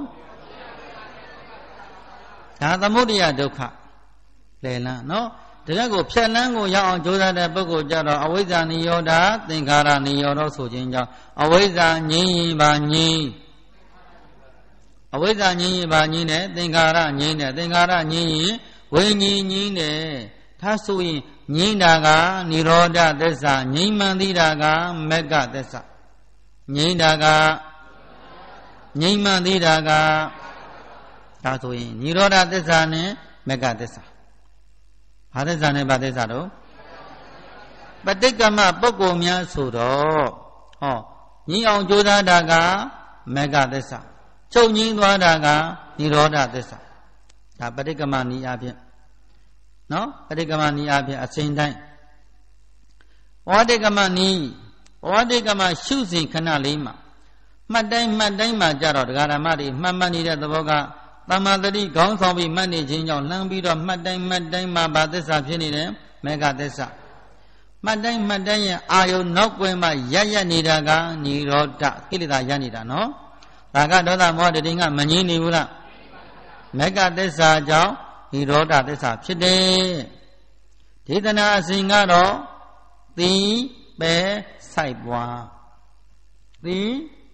ဒါသမုဒိယဒုက္ခလဲလန်းနော်တကယ်ကိုဖြတ်လန်းကိုရောက်အောင်ကြိုးစားတဲ့ပုဂ္ဂိုလ်ကြတော့အဝိဇ္ဇာနိရောဓသင်္ခါရနိရောဓဆိုခြင်းကြောင့်အဝိဇ္ဇာငြိမ်းရင်ပါငြိမ်းအဝိဇ္ဇာငြိမ်းရင်ပါငြိမ်းတယ်သင်္ခါရငြိမ်းတယ်သင်္ခါရငြိမ်းရင်ဝိညာဉ်ငြိမ်းတယ်ဒါဆိုရင်ငြိမ်းတာကနိရောဓသစ္စာငြိမ်းမှန်သိတာကမဂ္ဂသစ္စာငြိမ်းတာကငြိမ်းမှန်သိတာကဒါဆိုရင်နိရောဓသစ္စာနဲ့မဂ္ဂသစ္စာဘာသစ္စာနဲ့ဘာသစ္စာတော့ပဋိက္ခမပုဂ္ဂိုလ်များဆိုတော့ဟောငြိမ်းအောင်ကြိုးစားတာကမဂ္ဂသစ္စာချုပ်ငြိမ်းသွားတာကနိရောဓသစ္စာဒါပဋိက္ခမနည်းအားဖြင့်နော်ပဋိက္ခမနည်းအားဖြင့်အစဉ်တိုင်းဩဝဋိက္ခမနည်းဩဝဋိက္ခမရှုစဉ်ခဏလေးမှာမှတ်တိုင်းမှတ်တိုင်းမှာကြတော့ဒကာဓမ္မတွေမှတ်မှတ်နေတဲ့သဘောကတမ္မာတတိခေါင်းဆောင်ပြီးမှတ်နေခြင်းကြောင့်လှမ်းပြီးတော့မှတ်တိုင်းမှတ်တိုင်းမှာဘာသစ္စာဖြစ်နေတယ်မေဃသစ္စာမှတ်တိုင်းမှတ်တိုင်းရဲ့အာယုနောက်ကွယ်မှာရရနေတာကនិရောဓကိလေသာရနေတာနော်ဒါကဒေါသမောဟတတိကမငြင်းနေဘူးလားမေဃသစ္စာကြောင့်និရောဓသစ္စာဖြစ်တယ်ဒေသနာအစဉ်ကတော့သီပဲစိုက်ပွားသီ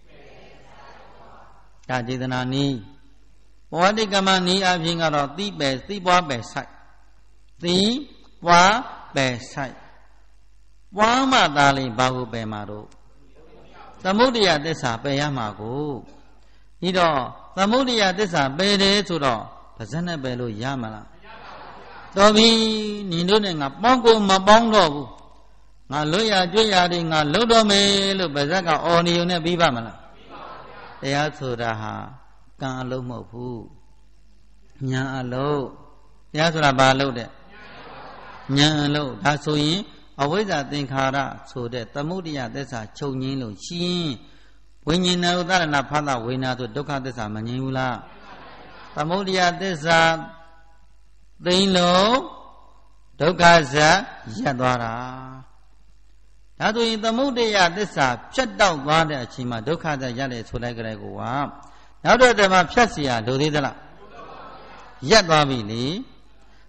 ဒါဒေသနာနည်းဩဝဋိကမနည်းအပြင်ကတော့သီပဲသီပွားပဲစိုက်သီပွားပဲစိုက်ပွားမှသာလိဘာကိုပယ်မှာတော့သမုဒိယသစ္စာပယ်ရမှာကိုဤတော့သမုဒိယသစ္စာပယ်တယ်ဆိုတော့ပါဇက်နဲ့ပယ်လို့ရမလားတော်ပြီညီတို့နဲ့ငါပေါင်းကိုမပေါင်းတော့ဘူးငါလွတ်ရကြွရတွေငါလွတ်တော့မယ်လို့ပါဇက်ကအော်နေုံနဲ့ပြီးပါမလားတရားဆိုတာဟာကံအလုံးမဟုတ်ဘူးညာအလုံးတရားဆိုတာဘာအလုံးတဲ့ညာအလုံးဒါဆိုရင်အဝိဇ္ဇာသင်္ခါရဆိုတဲ့သမုဒိယသစ္စာချုပ်ငင်းလို့ရှင်းဝိညာဉ်နဲ့ဥဒရဏဖသဝေနာဆိုဒုက္ခသစ္စာမငြင်းဘူးလားသမုဒိယသစ္စာသိလို့ဒုက္ခဇာရပ်သွားတာဒါဆိုရင်သမုဒိယသစ္စာဖြတ်တောက်သွားတဲ့အချိန်မှာဒုက္ခဇာရတယ်ဆိုလိုက်ကြတဲ့ကောနောက်တော့တည်းမှာဖြတ်เสียလိုသေးသလားရပ်သွားပြီလေ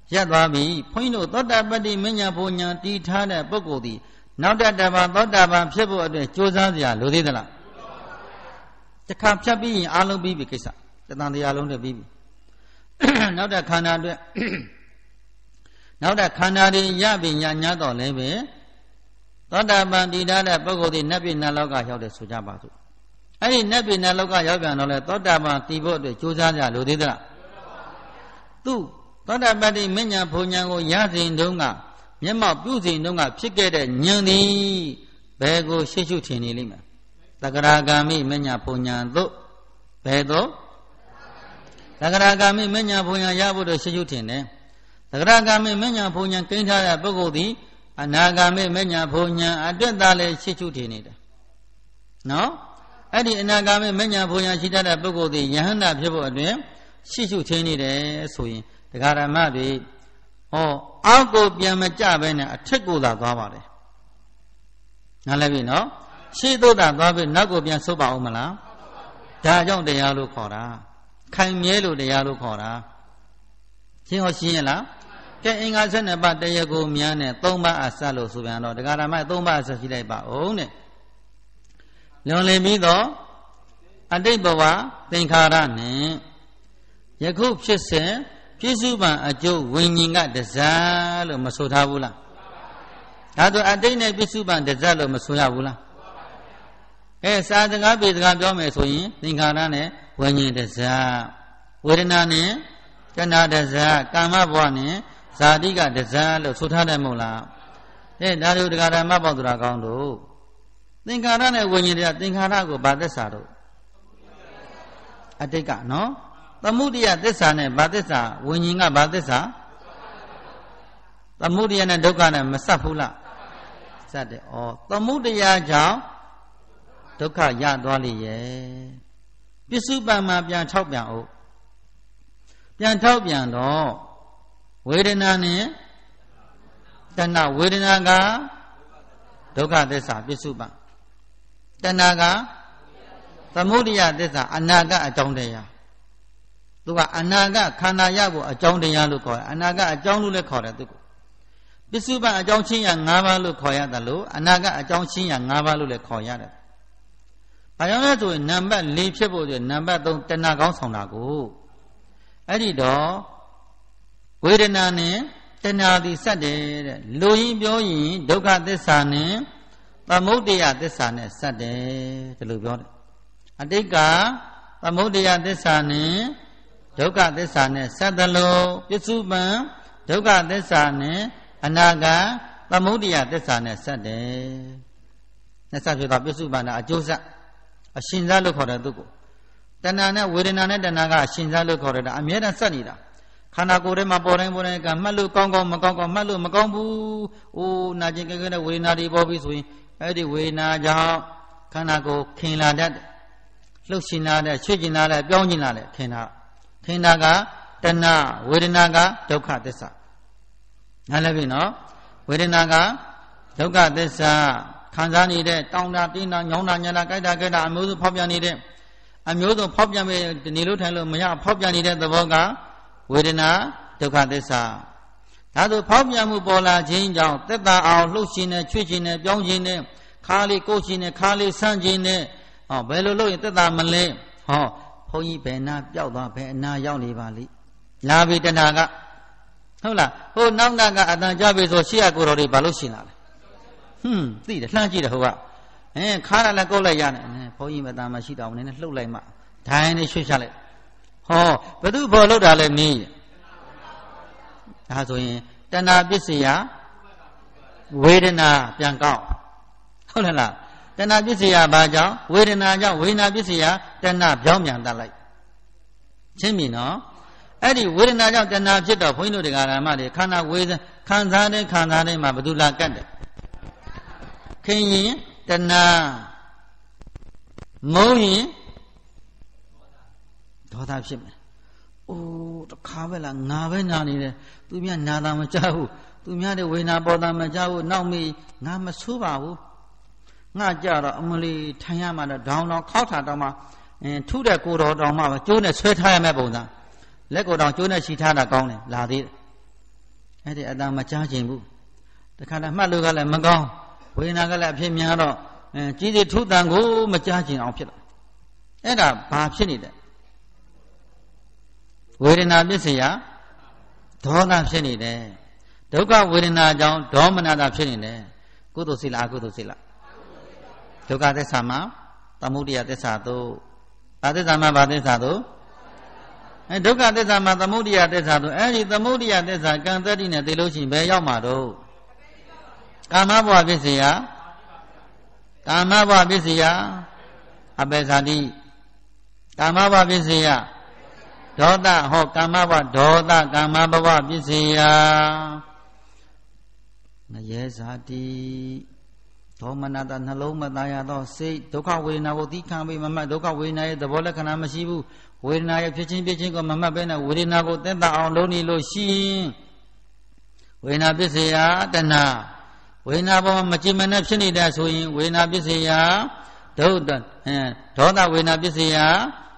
ရပ်သွားပြီဘုန်းကြီးတို့သောတာပတ္တိမညာဘုံညာတည်ထားတဲ့ပုဂ္ဂိုလ်ဒီနောက်တတပါသောတာပန်ဖြစ်ဖို့အတွက်ကြိုးစားစရာလိုသေးသလားတခါဖြတ်ပြီးရင်အားလုံးပြီးပြီကိစ္စတဏ္ဍတရားလုံးတည်းပြီးပြီနောက်တဲ့ခန္ဓာအတွက်နောက်တဲ့ခန္ဓာတွေရပြီညာညာတော့လည်းပဲသောတာပန်တည်ထားတဲ့ပုဂ္ဂိုလ်ဒီနတ်ပြည်နတ်လောကရောက်တယ်ဆိုကြပါစို့အဲ့ဒီနတ်ပြည်နတ်လောကရောက်ပြန်တော့လေသောတာပန်တည်ဖို့အတွက်ကြိုးစားကြလိုသေးသလားသူသောတာပတ္တိမညာဘုံညာကိုရစဉ်တုန်းကမျက်မှောက်ပြုစဉ်တုန်းကဖြစ်ခဲ့တဲ့ဉာဏ်သည်ဘယ်ကိုရှေ့ရှုထင်နေလိမ့်မယ်သဂရာဂာမိမညာဘုံညာတို့ဘယ်တော့သဂရာဂာမိမညာဘုံညာရဖို့တော့ရှေ့ရှုထင်တယ်သဂရာဂာမိမညာဘုံညာကိန်းထားတဲ့ပုဂ္ဂိုလ်သည်အနာဂါမိမညာဘုံညာအတွက်သာလည်းရှေ့ရှုထင်နေတယ်နော်အဲ့ဒီအနာဂါမိမညာဘုံညာရှိတတ်တဲ့ပုဂ္ဂိုလ်သည်ယဟန္တာဖြစ်ဖို့အတွက်ရှေ့ရှုထင်နေတယ်ဆိုရင်ဒကာရမတွေဟောအောက်ကိုပြန်မကြပဲနဲ့အထက်ကိုသာသွားပါတယ်နားလည်ပြီနော်ရှေ့သို့သာသွားပြီးနောက်ကိုပြန်ဆုတ်ပါအောင်မလားဒါကြောင့်တရားလို့ခေါ်တာခိုင်မြဲလို့တရားလို့ခေါ်တာရှင်းဟောရှင်းရလားကဲအင်္ဂါဆက်နှစ်ပါးတရားကိုမြန်းနဲ့သုံးပါးအစလို့ဆိုပြန်တော့ဒကာရမသုံးပါးအစရှိလိုက်ပါဦးတဲ့လွန်လည်ပြီးတော့အတိတ်ဘဝသင်္ခါရနဲ့ယခုဖြစ်စဉ်ပြစ္စုပန်အကျိုးဝိညာဉ်ကတစားလို့မဆိုထားဘူးလားဒါဆိုအတိတ်နဲ့ပြစ္စုပန်တစားလို့မဆိုရဘူးလားအဲစာစကားပြေစကားပြောမယ်ဆိုရင်သင်္ခါရနဲ့ဝိညာဉ်တစားဝေဒနာနဲ့တဏှာတစားကာမဘဝနဲ့ဇာတိကတစားလို့ဆိုထားတယ်မဟုတ်လားအဲဒါတို့တရားဓမ္မပေါက်သူတော်ကောင်းတို့သင်္ခါရနဲ့ဝိညာဉ်တရားသင်္ခါရကိုဗာသစ္စာတို့အတိတ်ကနော်သမုဒိယသစ္စာနဲ့ဗာသစ္စာဝိညာဉ်ကဗာသစ္စာသမုဒိယနဲ့ဒုက္ခနဲ့မဆက်ဘူးလားစတယ်ဩသမုဒိယကြောင့်ဒုက္ခရသွားလိမ့်ရဲ့ပစ္စုပန်မှာပြန်ထောက်ပြန်အောင်ပြန်ထောက်ပြန်တော့ဝေဒနာနဲ့တဏှဝေဒနာကဒုက္ခသစ္စာပစ္စုပန်တဏှကသမုဒိယသစ္စာအနာကအကြောင်းတရားသူကအနာကခန္ဓာရဖို့အကြောင်းတရားလို့ခေါ်တယ်အနာကအကြောင်းလို့လည်းခေါ်တယ်သူကပစ္စုပန်အကြောင်းချင်းရ၅ပါးလို့ခေါ်ရတယ်လို့အနာကအကြောင်းချင်းရ၅ပါးလို့လည်းခေါ်ရတယ်။ဘာကြောင့်လဲဆိုရင်နံပါတ်၄ဖြစ်ဖို့ဆိုနံပါတ်၃တဏှကောင်းဆောင်တာကိုအဲ့ဒီတော့ဝေဒနာနဲ့တဏှာသည်စက်တယ်တဲ့လူရင်းပြောရင်ဒုက္ခသစ္စာနဲ့သမုဒယသစ္စာနဲ့စက်တယ်ဒီလိုပြောတယ်အတိတ်ကသမုဒယသစ္စာနဲ့ဒုက္ခသစ္စာနဲ့စက်တယ်လို့ပစ္စုပန်ဒုက္ခသစ္စာနဲ့အနာဂတ်သမုဒယသစ္စာနဲ့စက်တယ်နဲ့စက်ဖြစ်တော့ပစ္စုပန်ကအကျိုးဆက်အရှင်စားလို့ခေါ်တယ်သူကိုတဏှာနဲ့ဝေဒနာနဲ့တဏှာကအရှင်စားလို့ခေါ်တယ်အမြဲတမ်းစက်နေတာခန္ဓာကိုယ်ထဲမှာပေါ်တိုင်းပေါ်တိုင်းကမှတ်လို့ကောင်းကောင်းမကောင်းကောင်းမှတ်လို့မကောင်းဘူး။အိုးနာကျင်ကြဲကြဲတဲ့ဝေဒနာတွေပေါ်ပြီဆိုရင်အဲ့ဒီဝေဒနာကြောင့်ခန္ဓာကိုယ်ခင်လာတတ်တယ်။လှုပ်ရှင်လာတဲ့ချွေ့ကျင်လာတဲ့ပြောင်းကျင်လာတဲ့ခင်တာခင်တာကတဏှဝေဒနာကဒုက္ခသစ္စာ။နားလည်ပြီနော်။ဝေဒနာကဒုက္ခသစ္စာခံစားနေတဲ့တောင်းတာတင်းတာညောင်းတာညံတာကြိုက်တာကြိုက်တာအမျိုးစုဖောက်ပြန်နေတဲ့အမျိုးစုဖောက်ပြန်နေလို့ထိုင်လို့မရဖောက်ပြန်နေတဲ့သဘောကဝေဒနာဒုက္ခသစ္စာဒါဆိုဖောက်ပြန်မှုပေါ်လာခြင်းကြောင့်သက်သာအောင်လှုပ်ရှင်နဲ့ချွေ့ရှင်နဲ့ပြောင်းရှင်နဲ့ခါလေးကိုယ်ရှင်နဲ့ခါလေးဆန့်ရှင်နဲ့ဟောဘယ်လိုလုပ်ရင်သက်သာမလဲဟောဘုန်းကြီးဘယ်နာပျောက်သွားဘယ်အနာရောက်နေပါလိလာပြီတဏှာကဟုတ်လားဟိုနောက်နာကအတန်ကြပြီဆိုရှေ့ကကိုတော်တွေဘာလို့ရှင်လာလဲဟွန်းသိတယ်လှမ်းကြည့်တယ်ဟိုကအဲခါရလည်းကုတ်လိုက်ရတယ်ဘုန်းကြီးမသားမရှိတော့ဘူးနည်းနည်းလှုပ်လိုက်မှဒိုင်းနဲ့ရွှေ့ချလိုက်ဟောဘသူဘော်လောက်တာလဲမင်းဒါဆိုရင်တဏှာပစ္စယဝေဒနာပြန်ကောက်ဟုတ်လားတဏှာပစ္စယဘာကြောင့်ဝေဒနာကြောင့်ဝေဒနာပစ္စယတဏှာပြောင်းပြန်တတ်လိုက်ချင်းပြီနော်အဲ့ဒီဝေဒနာကြောင့်တဏှာဖြစ်တော့ဘုန်းကြီးတို့တရားဓမ္မတွေခန္ဓာဝေဒခံစားတဲ့ခံစားတဲ့မှာဘသူလာကတ်တယ်ခင်ရင်တဏှာမုန်းရင်ဒေါသဖြစ်မယ်။အိုးတခါပဲလားငါပဲနာနေတယ်။သူများနာတာမကြောက်ဘူး။သူများတဲ့ဝေနာပေါ်တာမကြောက်ဘူး။နောက်မေးငါမဆိုးပါဘူး။ငါကြတော့အမလီထိုင်ရမှတော့ဒေါင်းတော့ခောက်ထာတော့မှအင်းထုတဲ့ကိုတော်တောင်မှကျိုးနဲ့ဆွဲထားရမယ့်ပုံစံ။လက်ကိုယ်တောင်ကျိုးနဲ့ချီထားတာကောင်းတယ်လာသေးတယ်အဲ့ဒီအတန်မချခြင်းဘူးတခါတည်းမှတ်လို့ကလည်းမကောင်းဝေဒနာကလည်းအဖြစ်များတော့ကြီးကြီးထုတန်ကိုမချခြင်းအောင်ဖြစ်လာအဲ့ဒါဘာဖြစ်နေတယ်ဝေဒနာပစ္စယဒေါသဖြစ်နေတယ်ဒုက္ခဝေဒနာကြောင့်ဒေါမနတာဖြစ်နေတယ်ကုသိုလ်စိလားအကုသိုလ်စိလားဒုက္ခသစ္စာမှာသမုဒယသစ္စာတို့ဘာသစ္စာမှာဘာသစ္စာတို့အဲဒုက္ခသစ္စာမှာသမုဒယသစ္စာတို့အဲဒီသမုဒယသစ္စာကံတတ္တိနဲ့သိလို့ရှိရင်ဘယ်ရောက်မှာတော့ကာမဘဝပစ္စယကာမဘဝပစ္စယအပေဇာတိကာမဘဝပစ္စယဒေါသဟောကာမဘဝဒေါသကာမဘဝပစ္စယငရဲဇာတိဒေါမနတာနှလုံးမသားရသောစိတ်ဒုက္ခဝေဒနာကိုသိခံပြီးမမှတ်ဒုက္ခဝေဒနာရဲ့သဘောလက္ခဏာမရှိဘူးဝေဒနာရဲ့ဖြစ်ချင်းဖြစ်ချင်းကိုမမှတ်ဘဲနဲ့ဝေဒနာကိုသက်သာအောင်လုပ်နေလို့ရှိရင်ဝေဒနာပစ္စယတဏဝေဒနာပေါ်မှာမကြည်မနဲ့ဖြစ်နေတဲ့ဆိုရင်ဝေဒနာပစ္စယဒုဒအဲဒေါသဝေဒနာပစ္စယ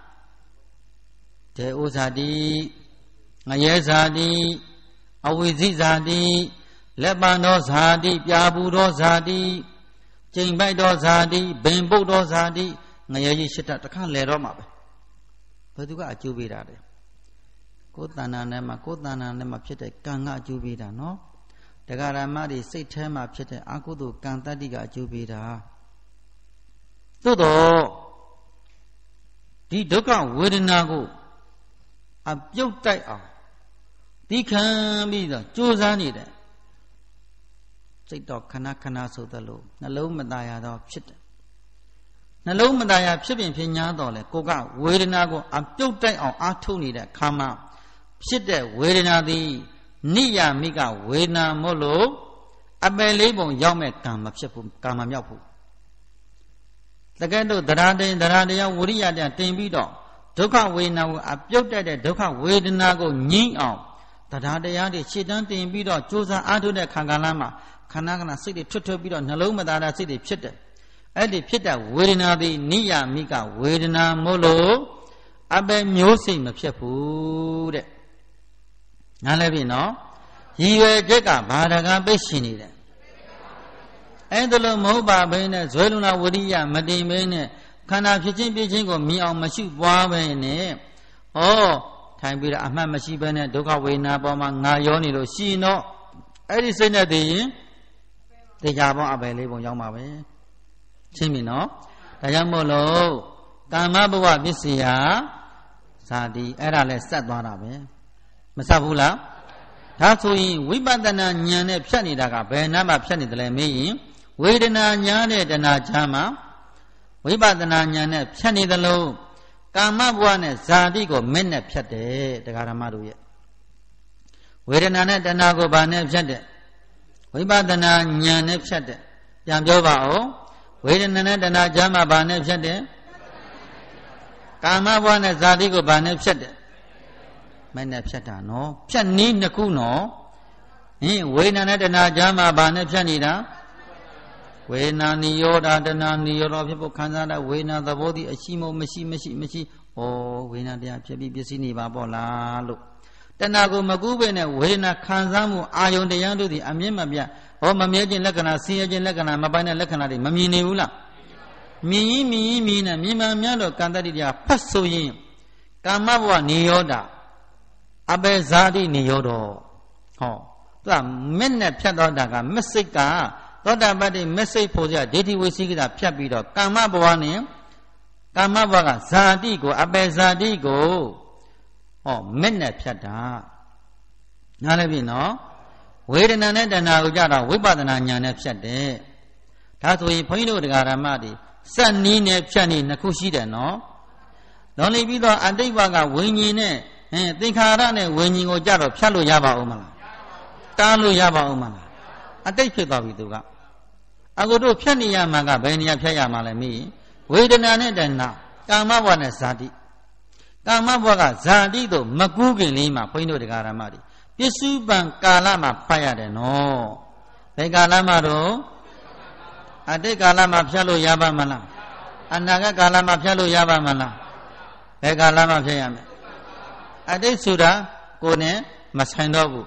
တေဥဇာတိငရဲဇာတိအဝိဇိဇာတိလက်ပံသောဇာတိပြာပူသောဇာတိကျိန်ပိုက်သောဇာတိဘင်ပုတ်သောဇာတိငရဲကြီးရှစ်တတခါလဲတော့မှာပဲဘယ်သူကအကျိုးပေးတာလဲကိုယ်တဏ္ဍာနဲ့မှာကိုယ်တဏ္ဍာနဲ့မှာဖြစ်တဲ့ကံကအကျိုးပေးတာနော်တရားဓမ္မတွေစိတ်ထဲမှာဖြစ်တဲ့အကုသိုလ်ကံတတ္တိကအကျိုးပေးတာသို့တော့ဒီဒုက္ခဝေဒနာကိုအပြုတ်တိုက်အောင်ဒီခံပြီးတော့ကြိုးစားနေတယ်စိတ်တော့ခဏခဏဆိုသလိုနှလုံးမသားရတော့ဖြစ်တယ်နှလုံးမသားရဖြစ်ပြင်ဖြစ်ညာတော့လေကိုကဝေဒနာကိုအပြုတ်တိုက်အောင်အားထုတ်နေတဲ့ခါမှဖြစ်တဲ့ဝေဒနာသည်နိယမိကဝေဒနာမို့လို့အပယ်လေးပုံရောက်မဲ့ကံမဖြစ်ဘူးကံမမြောက်ဘူးတကယ်တော့တရားတင်တရားတရားဝိရိယတရားတင်ပြီးတော့ဒုက္ခဝေဒနာကိုအပြုတ်တိုက်တဲ့ဒုက္ခဝေဒနာကိုငြိမ်းအောင်တရားတရားတွေရှေ့တန်းတင်ပြီးတော့ကြိုးစားအားထုတ်တဲ့ခါကလာမှာခဏခဏစိတ်တွေထွတ်ထွတ်ပြီးတော့နှလုံးမသားတဲ့စိတ်တွေဖြစ်တယ်အဲ့ဒီဖြစ်တဲ့ဝေဒနာသည်နိယမိကဝေဒနာမို့လို့အပယ်မျိုးစိတ်မဖြစ်ဘူးတဲ့နားလည်ပြီနော်ရည်ရွယ်ချက်ကဘာတကားပိတ်ရှင်နေတယ်အဲ့ဒါလို့မဟုတ်ပါဘဲနဲ့ဇွဲလုံနာဝိရိယမတင်ဘဲနဲ့ခန္ဓာဖြစ်ချင်းပြချင်းကိုမြင်အောင်မရှိပွားပဲနဲ့ဟောထိုင်ပြီးတော့အမှတ်မရှိဘဲနဲ့ဒုက္ခဝေဒနာပေါ်မှာငါရောနေလို့ရှိရင်တော့အဲ့ဒီစိတ်နဲ့တည်ရင်တရားပေါင်းအပယ်လေးပုံရောက်မှာပဲရှင်းပြီနော်ဒါကြောင့်မို့လို့ကာမဘဝပစ္စယဇာတိအဲ့ဒါလဲဆက်သွားတာပဲမဆက်ဘူးလားဒါဆိုရင်ဝိပဿနာဉာဏ်နဲ့ဖြတ်နေတာကဘယ်နာမှဖြတ်နေတယ်လဲမေးရင်ဝေဒနာညာနဲ့တဏှာချမ်းမှာဝိပဿနာဉာဏ်နဲ့ဖြတ်နေသလိုကာမဘဝနဲ့ဇာတိကိုမဲ့နဲ့ဖြတ်တယ်တရားဓမ္မတို့ရဲ့ဝေဒနာနဲ့တဏှာကိုဘာနဲ့ဖြတ်တယ်ဝိပဿနာဉာဏ်နဲ့ဖြတ်တယ်ပြန်ပြောပါဦးဝေဒနာနဲ့တဏှာချမ်းမှာဘာနဲ့ဖြတ်တယ်ကာမဘဝနဲ့ဇာတိကိုဘာနဲ့ဖြတ်တယ်မဲ့နဲ့ဖြတ်တာနော်ဖြတ်နည်းနှစ်ခုနော်ဟင်ဝေဒနာနဲ့တဏှာချမ်းမှာဘာနဲ့ဖြတ်နေတာဝေဒနာနိရောဓတဏှာနိရောဓဖြစ်ဖို့ခံစားတဲ့ဝေဒနာသဘောတည်းအရှိမမရှိမရှိမရှိဩဝေဒနာတရားဖြစ်ပြီးပစ္စည်းနေပါပေါ့လားလို့တဏှာကိုမကူးပဲနဲ့ဝေဒနာခံစားမှုအာယုန်တရားတို့သည်အမြင့်မပြတ်ဟောမမြဲခြင်းလက္ခဏာဆင်းရဲခြင်းလက္ခဏာမပိုင်းတဲ့လက္ခဏာတွေမမြင်နေဘူးလားမြင်ရင်မြင်ရင်မြင်နေမြင်မှများတော့ကံတတ္တိတရားဖတ်ဆိုရင်ကာမဘဝနိရောဓအပေဇာတိနိရောဓဟောသူကမဲ့နဲ့ဖြတ်တော့တာကမက်စိတ်ကသောတာပတ္တိမက်စိတ်ဖို့ကြဒိဋ္ဌိဝိသိကိတာဖြတ်ပြီးတော့ကာမဘဝနဲ့ကာမဘဝကဇာတိကိုအပေဇာတိကိုဟောမဲ့နဲ့ဖြတ်တာနားလည်ပြီနော်ဝေဒနာနဲ့တဏှာကိုကြတော့ဝိပဿနာဉာဏ်နဲ့ဖြတ်တယ်ဒါဆိုရင်ဘုန်းကြီးတို့တရားဓမ္မတွေစက်နီးနဲ့ဖြတ်နေနှစ်ခုရှိတယ်နော်လောလီပြီးတော့အတိတ်ဘကဝိညာဉ်နဲ့ဟင်သင်္ခါရနဲ့ဝိညာဉ်ကိုကြတော့ဖြတ်လို့ရပါဦးမလားတားလို့ရပါဦးမလားအတိတ်ဖြစ်သွားပြီသူကအကုတို့ဖြတ်နေရမှာကဘယ်နေရာဖြတ်ရမှာလဲမေးဝေဒနာနဲ့တဏှာကာမဘဝနဲ့ဇာတိကာမဘဝကဇာတိတို့မကူးခင်လေးမှာဘုန်းကြီးတို့တရားဓမ္မတွေပစ္စုပန်ကာလမှာဖတ်ရတယ်နော်ဘယ်ကာလမှာတော့အတိတ်ကာလမှာဖြတ်လို့ရပါမလားအနာဂတ်ကာလမှာဖြတ်လို့ရပါမလားဘယ်ကာလမှာဖြတ်ရမလဲအတိတ်ဆိုတာကိုယ်နဲ့မဆိုင်တော့ဘူး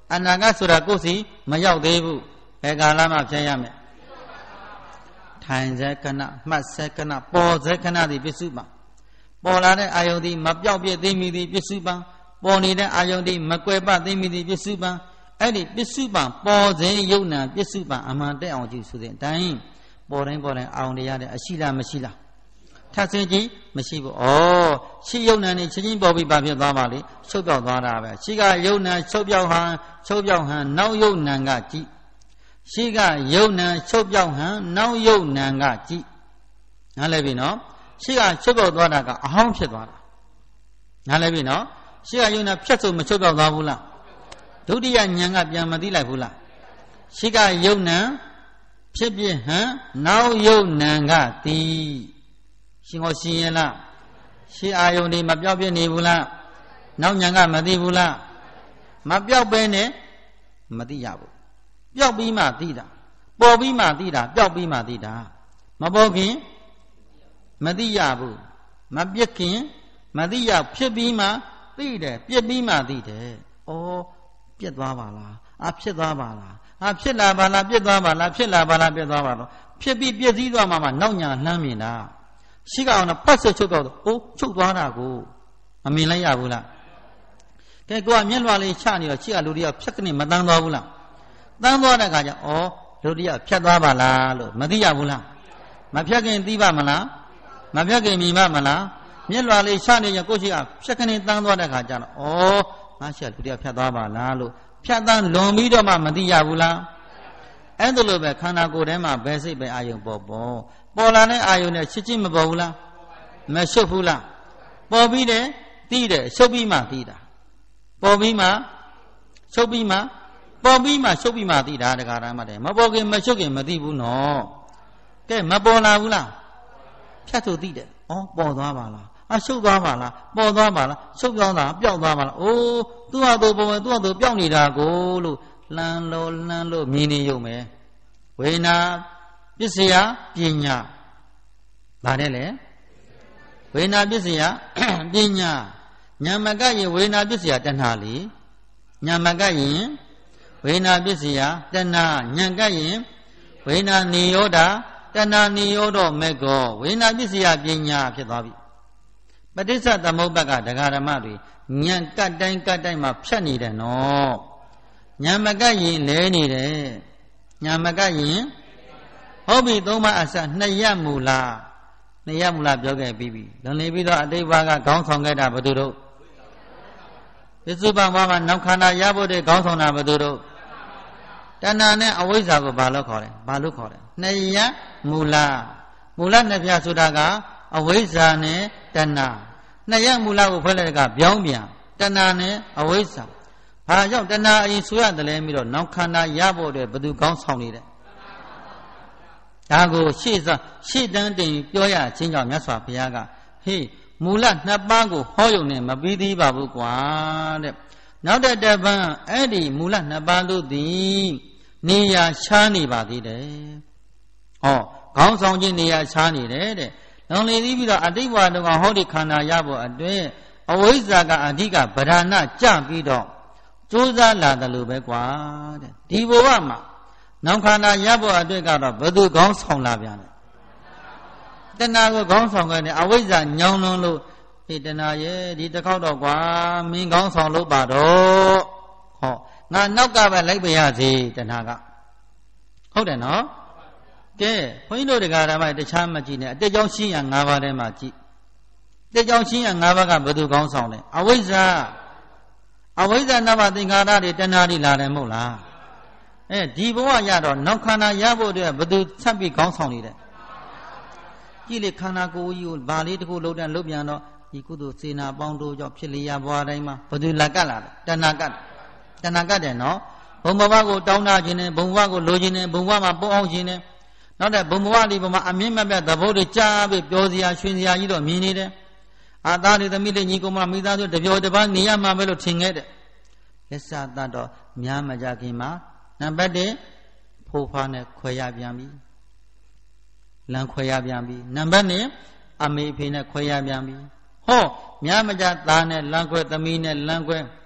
အနာဂတ်ဆိုတာကိုယ်စီမရောက်သေးဘူးဘယ်ကာလမှဖြစ်ရမယ်ထိုင်စေခဏမှတ်စေခဏပေါ်စေခဏသည်ပစ္စုပန်ပေါ်လာတဲ့အာယုန်သည်မပြောက်ပြည့်သိမိသည်ပစ္စုပန်ပေါ်နေတဲ့အာယုန်သည်မကွယ်ပသိမိသည်ပစ္စုပန်အဲ့ဒီပစ္စုပန်ပေါ်စဉ်ယုံနာပစ္စုပန်အမှန်တက်အောင်ကြည့်ဆိုတဲ့အတိုင်းပေါ်တိုင်းပေါ်တိုင်းအောင်ရတဲ့အရှိလားမရှိလားထပ်စင်ကြည့်မရှိဘူးဩရှိယုံနာနေချင်းချင်းပေါ်ပြီးပါဖြစ်သွားပါလေချုပ်ပြောက်သွားတာပဲရှိကယုံနာချုပ်ပြောက်ဟန်ချုပ်ပြောက်ဟန်နောက်ယုံနာကကြည့်ရှိကယုံနာချုပ်ပြောက်ဟန်နောက်ယုံနာကကြည့်နားလည်ပြီနော်ရှိကချုပ်ပြောက်သွားတာကအဟောင်းဖြစ်သွားတာနားလည်ပြီနော်ရှိကယုံနာဖြတ်ဆိုမချုပ်ပြောက်သွားဘူးလားဒုတိယဉာဏ်ကပြန်မသိလိုက်ဘူးလားရှိကယုံနာဖြစ်ပြဟန်နောက်ယုံနာကတည်ရှင်ဟောရှင်ရဲ့လားရှေးအာယုန်ဒီမပြောက်ပြနေဘူးလားနောက်ညာကမသိဘူးလားမပြောက်ပဲနဲ့မသိရဘူးပြောက်ပြီးမှသိတာပေါ်ပြီးမှသိတာပြောက်ပြီးမှသိတာမပေါ်ခင်မသိရဘူးမပြစ်ခင်မသိရဖြစ်ပြီးမှသိတယ်ပြစ်ပြီးမှသိတယ်ဩပြစ်သွားပါလားအာဖြစ်သွားပါလားအာဖြစ်လာပါလားပြစ်သွားပါလားဖြစ်လာပါလားပြစ်သွားပါလားဖြစ်ပြီးပြည့်စည်သွားမှမှနောက်ညာလှမ်းမြင်တာရှိကအောင်တော့ဖတ်ဆက်ချုပ်တော့အိုးချုပ်သွားတာကိုမမြင်လိုက်ရဘူးလားကဲကိုကမျက်လွှာလေးချနေတော့ရှိကလူတွေကဖြတ်ကနေမတန်းသွားဘူးလားတန်းသွားတဲ့ခါကျဩလူတွေကဖြတ်သွားပါလားလို့မသိရဘူးလားမဖြတ်ခင်သိပါမလားမဖြတ်ခင်မြင်ပါမလားမျက်လွှာလေးချနေရင်ကိုရှိကဖြတ်ကနေတန်းသွားတဲ့ခါကျတော့ဩငါရှိကလူတွေကဖြတ်သွားပါလားလို့ဖြတ်တန်းလွန်ပြီးတော့မှမသိရဘူးလားအဲ့ဒါလိုပဲခန္ဓာကိုယ်ထဲမှာဘယ်စိတ်ပဲအာယုံပေါ်ပေါ်ပေါ်လာတဲ့အာယုန်နဲ့ချစ်ချင်းမပေါ်ဘူးလားမရှုပ်ဘူးလားပေါ်ပြီးတယ်သိတယ်ရှုပ်ပြီးမှသိတာပေါ်ပြီးမှရှုပ်ပြီးမှပေါ်ပြီးမှရှုပ်ပြီးမှသိတာတခါတည်းမှတယ်မပေါ်ခင်မရှုပ်ခင်မသိဘူးနော်ကဲမပေါ်လာဘူးလားဖြတ်ဆိုသိတယ်ဩပေါ်သွားပါလားအရှုပ်သွားပါလားပေါ်သွားပါလားရှုပ်သွားတာပျောက်သွားပါလားအိုးသူ့ဟာသူပေါ်မယ်သူ့ဟာသူပျောက်နေတာကိုလို့လှမ်းလို့လှမ်းလို့မြင်နေရုံပဲဝေနာပစ္စယပညာဗါတယ်လေဝေနာပစ္စယပညာညာမကရင်ဝေနာပစ္စယတဏှာလေညာမကရင်ဝေနာပစ္စယတဏှာညာကရင်ဝေနာနိရောဓတဏှာနိရောဓမေကောဝေနာပစ္စယပညာဖြစ်သွားပြီပဋိစ္စသမုပ္ပါကဒကာဓမ္မတွေညာကတ်တိုင်းကတ်တိုင်းမှာဖြတ်နေတယ်နော်ညာမကရင်လဲနေတယ်ညာမကရင်ဟုတ်ပြီသုံးပါအစနှစ်ရမူလားနှစ်ရမူလားပြောခဲ့ပြီးပြီလွန်လေပြီးတော့အတိတ်ဘကခေါင်းဆောင်ခဲ့တာဘယ်သူတို့ပစ္စုပန်ဘဝမှာနောက်ခန္ဓာရဖို့တဲ့ခေါင်းဆောင်တာဘယ်သူတို့တဏှာနဲ့အဝိဇ္ဇာကိုဘာလို့ခေါ်လဲဘာလို့ခေါ်လဲနှစ်ရမူလားမူလနှစ်ပြဆိုတာကအဝိဇ္ဇာနဲ့တဏှာနှစ်ရမူလားကိုဖွဲ့လိုက်ကပြောင်းပြန်တဏှာနဲ့အဝိဇ္ဇာဘာကြောင့်တဏှာအရင်ဆိုရတယ်လဲပြီးတော့နောက်ခန္ဓာရဖို့တဲ့ဘယ်သူခေါင်းဆောင်နေတယ်ဒါကိုရှေ့စားရှေ့တန်းတင်ပြောရချင်းကြောင့်မြတ်စွာဘုရားကဟေးမူလနှစ်ပါးကိုဟောယုံနဲ့မပြီးသေးပါဘူးကွာတဲ့နောက်တဲ့တပံအဲ့ဒီမူလနှစ်ပါးတို့သည်နေရာရှားနေပါသေးတယ်ဟောခေါင်းဆောင်ခြင်းနေရာရှားနေတယ်တဲ့လုံလေပြီးတော့အတိတ်ဘဝတုန်းကဟောဒီခန္ဓာရဖို့အတွက်အဝိဇ္ဇာကအဓိကဗဒနာကြပြီးတော့ကြိုးစားလာတယ်လို့ပဲကွာတဲ့ဒီဘဝမှာနောက်ခန္ဓာရဖို့အတွက်ကတော့ဘယ်သူခေါင်းဆောင်လာပြန်လဲတဏှာကိုခေါင်းဆောင်ခဲ့တယ်အဝိဇ္ဇာညောင်းလွန်းလို့ဒီတဏှာရဲ့ဒီတစ်ခေါက်တော့ကွာမင်းခေါင်းဆောင်လို့ပါတော့ဟောငါနောက်ကပဲလိုက်ပါရစေတဏှာကဟုတ်တယ်နော်ကဲဘုန်းကြီးတို့တရားဓမ္မတခြားမကြည့်နဲ့အတိတ်ကြောင့်ရှင်းရ၅ပါးထဲမှာကြည့်တိတ်ကြောင့်ရှင်းရ၅ပါးကဘယ်သူခေါင်းဆောင်လဲအဝိဇ္ဇာအဝိဇ္ဇာနမသင်္ခါရတွေတဏှာတွေလာတယ်မဟုတ်လားအဲဒီဘဝရတော့နောက်ခန္ဓာရဖို့အတွက်ဘယ်သူဆက်ပြီးခေါင်းဆောင်နေတယ်ကြည့်လေခန္ဓာကိုယ်ကြီးကိုဗာလေးတစ်ခုလုံးတဲ့လုတ်ပြန်တော့ဒီကုသိုလ်စေနာပေါင်းတို့ကြောင့်ဖြစ်လျာဘဝတိုင်းမှာဘယ်သူလက်ကတ်လာတယ်တဏှာကတ်တဏှာကတ်တယ်နော်ဘုံဘဝကိုတောင်းတခြင်းနဲ့ဘုံဘဝကိုလိုခြင်းနဲ့ဘုံဘဝမှာပုံအောင်ခြင်းနဲ့နောက်တဲ့ဘုံဘဝဒီဘဝမှာအမြင့်မပြတ်သဘောတွေကြားပြီးပြောစရာရွှင်စရာကြီးတော့မြင်နေတယ်အာသားတွေသမီးတွေညီကောင်မမိသားစုတပြောတပန်းနေရမှာပဲလို့ထင်ခဲ့တယ်လက်စသတ်တော့များမကြခင်မှာနံပါတ်တစ်ဖိုးဖားနဲ့ခွဲရပြန်ပြီလမ်းခွဲရပြန်ပြီနံပါတ်နှစ်အမေအဖေနဲ့ခွဲရပြန်ပြီဟောများမကြသားနဲ့လမ်းခွဲသမီးနဲ့လမ်းခွဲ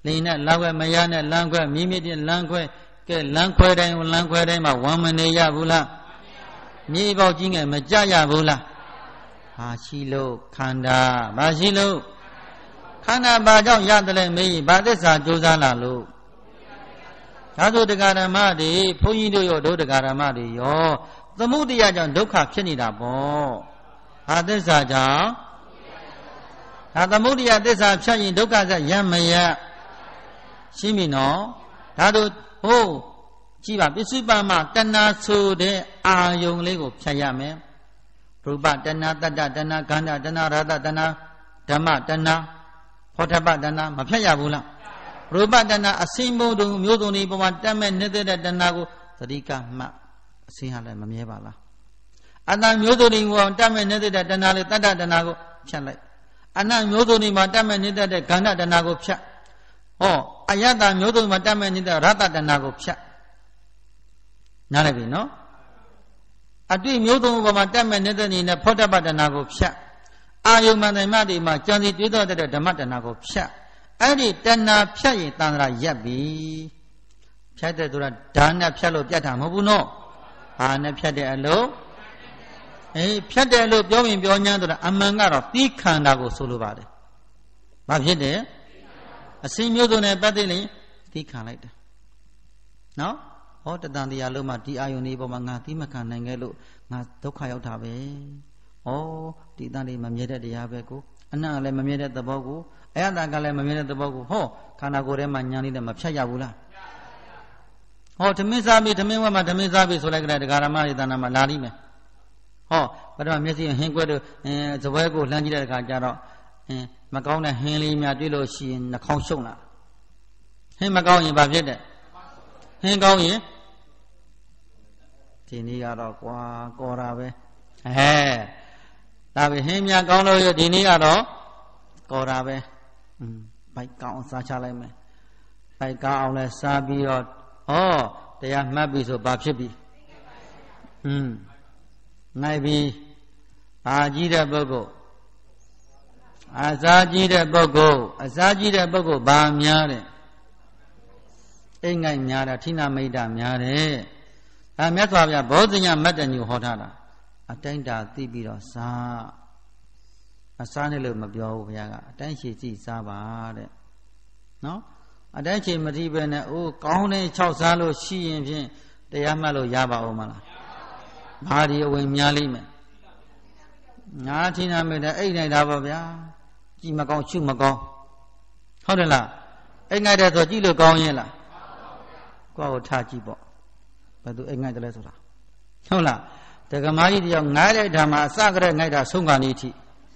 လိန်နဲ့လမ်းခွဲမရနဲ့လမ်းခွဲမိမိတဲ့လမ်းခွဲကဲလမ်းခွဲတိုင်းလမ်းခွဲတိုင်းမှာဝမ်းမနေရဘူးလားမြေပေါက်ကြီးငယ်မကြရဘူးလားဟာရှိလို့ခန္ဓာဘာရှိလို့ခန္ဓာဘာကြောင့်ရတယ်လဲမေးဘာသစ္စာကြိုးစားလာလို့ဒါဆိုတရားဓမ္မတွေဘုန်းကြီးတို့ရောဒုတရားဓမ္မတွေရောသမုဒိယကြောင့်ဒုက္ခဖြစ်နေတာပေါ့ဟာသစ္စာကြောင့်ဒါသမုဒိယသစ္စာဖြတ်ရင်ဒုက္ခဆက်ရမရရှင်းပြီနော်ဒါတို့ဟိုးကြည့်ပါပစ္စုပန်မှာတဏှာဆိုတဲ့အာယုံလေးကိုဖြတ်ရမယ်ရူပတဏှာတတ္တတဏှာခန္ဓာတဏှာရတတဏှာဓမ္မတဏှာဖောထပတဏှာမဖြတ်ရဘူးလားရူပတဏှာအစင်းဘုံတို့မျိုးစုံတွေပေါ်မှာတက်မဲ့နေတဲ့တဏှာကိုသတိကမှတ်အစင်းဟာလည်းမမြဲပါလားအတ္တမျိုးစုံတွေပေါ်တက်မဲ့နေတဲ့တဏှာလေးတတ္တတဏှာကိုဖြတ်လိုက်အနတ်မျိုးစုံတွေမှာတက်မဲ့နေတဲ့ခန္ဓာတဏှာကိုဖြတ်ဟောအယတ္တမျိုးစုံမှာတက်မဲ့နေတဲ့ရတတဏှာကိုဖြတ်နားလည်ပြီနော်အတွေ့မျိုးစုံပေါ်မှာတက်မဲ့နေတဲ့နေနဲ့ဖောထပတဏှာကိုဖြတ်အာယုမန္တမတွေမှာကြံစီတွေးတော့တဲ့ဓမ္မတဏှာကိုဖြတ်အဲ့ဒီတဏှာဖြတ်ရင်တန်ត្រာရက်ပြီဖြတ်တဲ့ဆိုတာဓာတ်နဲ့ဖြတ်လို့ပြတ်တာမဟုတ်ဘူးနော်ဟာနဲ့ဖြတ်တဲ့အလို့အေးဖြတ်တယ်လို့ပြောရင်ပြော냐ဆိုတာအမှန်ကတော့သီးခန္ဓာကိုဆိုလိုပါတယ်ဘာဖြစ်တယ်အစင်းမျိုးစုံနဲ့ပတ်သက်ရင်သီးခံလိုက်တယ်နော်ဟောတတန်တရားလုံးမှာဒီအာယုန်လေးပေါ်မှာငါသီးမခံနိုင်ခဲ့လို့ငါဒုက္ခရောက်တာပဲဩဒီတန်လေးမမြဲတဲ့တရားပဲကိုအနတ်ကလည်းမမြဲတဲ့သဘောကိုအယတကလည်းမမြဲတဲ့သဘောကိုဟောခန္ဓာကိုယ်ထဲမှာညာလေးနဲ့မဖြတ်ရဘူးလားဟောဓမင်းစားပြီဓမင်းဝတ်မှာဓမင်းစားပြီဆိုလိုက်ကြတဲ့ဒကာရမတွေတဏ္ဍာမှာလာလိမ့်မယ်ဟောပထမမျက်စိဟင်းကွက်တို့အဲဇပွဲကိုလှမ်းကြည့်တဲ့အခါကျတော့အင်းမကောင်းတဲ့ဟင်းလေးများတွေ့လို့ရှိရင်နှာခေါင်းရှုံလာဟင်းမကောင်းရင်ဘာဖြစ်တဲ့ဟင်းကောင်းရင်ဒီနေ့ကတော့ကွာကော်တာပဲဟဲ့ဒါပဲဟင်းများကောင်းလို့ရဒီနေ့ကတော့ကော်တာပဲอืมဘိုက်ကောင်းအောင်စားချလိုက်မယ်ဘိုက်ကောင်းအောင်လဲစားပြီးတော့ဩတရားမှတ်ပြီဆိုဘာဖြစ်ပြီอืมနိုင်ပြီအာကြီးတဲ့ပုဂ္ဂိုလ်အစာကြီးတဲ့ပုဂ္ဂိုလ်အစာကြီးတဲ့ပုဂ္ဂိုလ်ဘာများတယ်အိမ်ငိုက်များတာဌိနမိတ်တာများတယ်အဲမြတ်စွာဘုရားဘောဇညမတ္တညုဟောထားတာအတိုင်းတာသိပြီးတော့စားအစားနဲ့လို့မပြောဘူးဘုရားကအတိုင်းရှိကြည့်စားပါတဲ့နော်အတိုင်းရှိမကြည့်ပဲနဲ့အိုးကောင်းတဲ့ခြောက်စားလို့ရှိရင်ဖြင့်တရားမှတ်လို့ရပါဦးမလားဘာဒီအဝင်များလိမ့်မယ်ငါဌိနမိတ်တဲ့အိမ်နိုင်တာပါဗျာကြည့်မကောင်းရှုမကောင်းဟုတ်တယ်လားအိမ်ငိုက်တယ်ဆိုကြည့်လို့ကောင်းရဲ့လားကိုယ့်ကိုထားကြည့်ပေါ့ဘယ်သူအိမ်ငိုက်တယ်လဲဆိုတာဟုတ်လားတက္ကမကြီးတယောက်ငိုက်တဲ့ဓမ္မအစကတည်းငိုက်တာဆုံးခါနေအထိ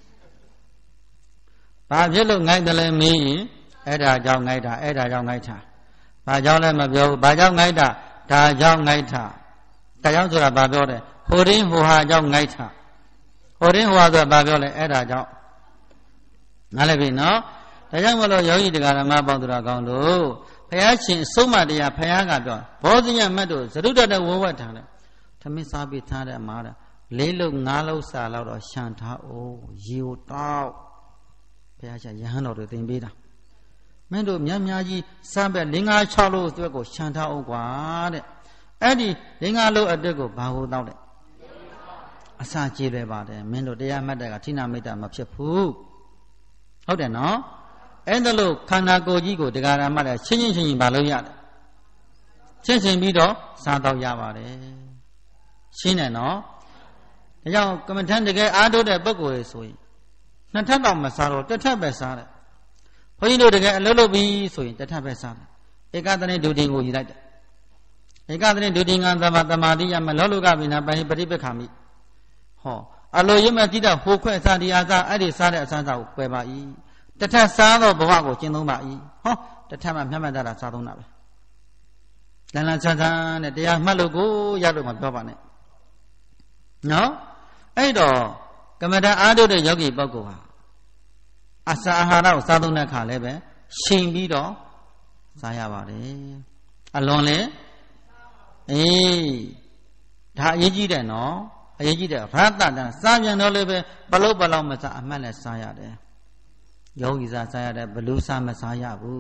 ဘာဖြစ်လို့ငိုက်တယ်လဲမေးရင်အဲ့ဒါကြောင့်ငိုက်တာအဲ့ဒါကြောင့်ငိုက်တာဘာကြောင့်လဲမပြောဘူးဘာကြောင့်ငိုက်တာဒါကြောင့်ငိုက်တာဒါကြောင့်ဆိုတာဘာပြောတယ်ဟိုရင်းဟိုဟာကြောင့်ငိုက်တာဟိုရင်းဟိုဟာဆိုတာဘာပြောလဲအဲ့ဒါကြောင့်နားလည်ပြီနော်ဒါကြောင့်မလို့ယောဂီတရားဓမ္မပေါင်းသူတော်ကောင်းတို့ဘုရားရှင်အဆုံးမတရားဘုရားကပြောဘောဇညမတ်တို့သရုတ္တတဝဝတ်ထားတယ်ထမင်းစားပြီးထားတဲ့အမှားတာလေးလုံးငါးလုံးစာလောက်တော့ရှံထားအောင်ရေကိုတောက်ဘုရားရှင်ယဟန်တော်တွေသင်ပေးတာမင်းတို့များများကြီးစားပဲလေးငါးခြောက်လုံးအတွက်ကိုရှံထားအောင်ကွာတဲ့အဲ့ဒီလေးငါးလုံးအတွက်ကိုဘာကိုတောက်တဲ့အစာကြေးပဲပါတယ်မင်းတို့တရားမှတ်တဲ့ကဌိနမိတ်တာမဖြစ်ဘူးဟုတ်တယ်နော်အဲ့ဒါလို့ခန္ဓာကိုယ်ကြီးကိုတရားဓမ္မနဲ့ချင်းချင်းချင်းချင်းမလုပ်ရတယ်ချင်းချင်းပြီးတော့စားတော့ရပါတယ်ရှင်းတယ်နော်ဒါကြောင့်ကမ္မထန်တကယ်အားထုတ်တဲ့ပုဂ္ဂိုလ်တွေဆိုရင်နှစ်ထပ်တော့မစားတော့တစ်ထပ်ပဲစားတယ်ဘုန်းကြီးတို့တကယ်အလုပ်လုပ်ပြီးဆိုရင်တစ်ထပ်ပဲစားတယ်ဧကသနေဒုတိယကိုယူလိုက်တယ်ဧကသနေဒုတိယကသမသမာဓိယမလောလုကပိနာပိုင်းပရိပက္ခမိဟောအလိုရမတိတာဟိုခွဲ့စားဒီအားစားအဲ့ဒီစားတဲ့အစားစားကိုပယ်ပါ၏တထစားသောဘဝကိုကျင့်သုံးပါ၏ဟောတထမှမျက်မှန်တာစားသုံးတာပဲလန်လန်ဆန်းဆန်းနဲ့တရားမှတ်လို့ကိုရလို့မပြောပါနဲ့နော်အဲ့တော့ကမ္မဋ္ဌာန်းအားထုတ်တဲ့ယောဂီပုဂ္ဂိုလ်ဟာအစာအာဟာရကိုစားသုံးတဲ့အခါလည်းပဲရှင်ပြီးတော့စားရပါတယ်အလွန်လေအေးဒါအရေးကြီးတယ်နော်အရေးကြီးတယ်ရတ္တတန်စားပြန်တော့လည်းပဲဘလို့ဘလောက်မစားအမှတ်နဲ့စားရတယ်ယောဂီစားစားရတယ်ဘလူးစားမစားရဘူးတ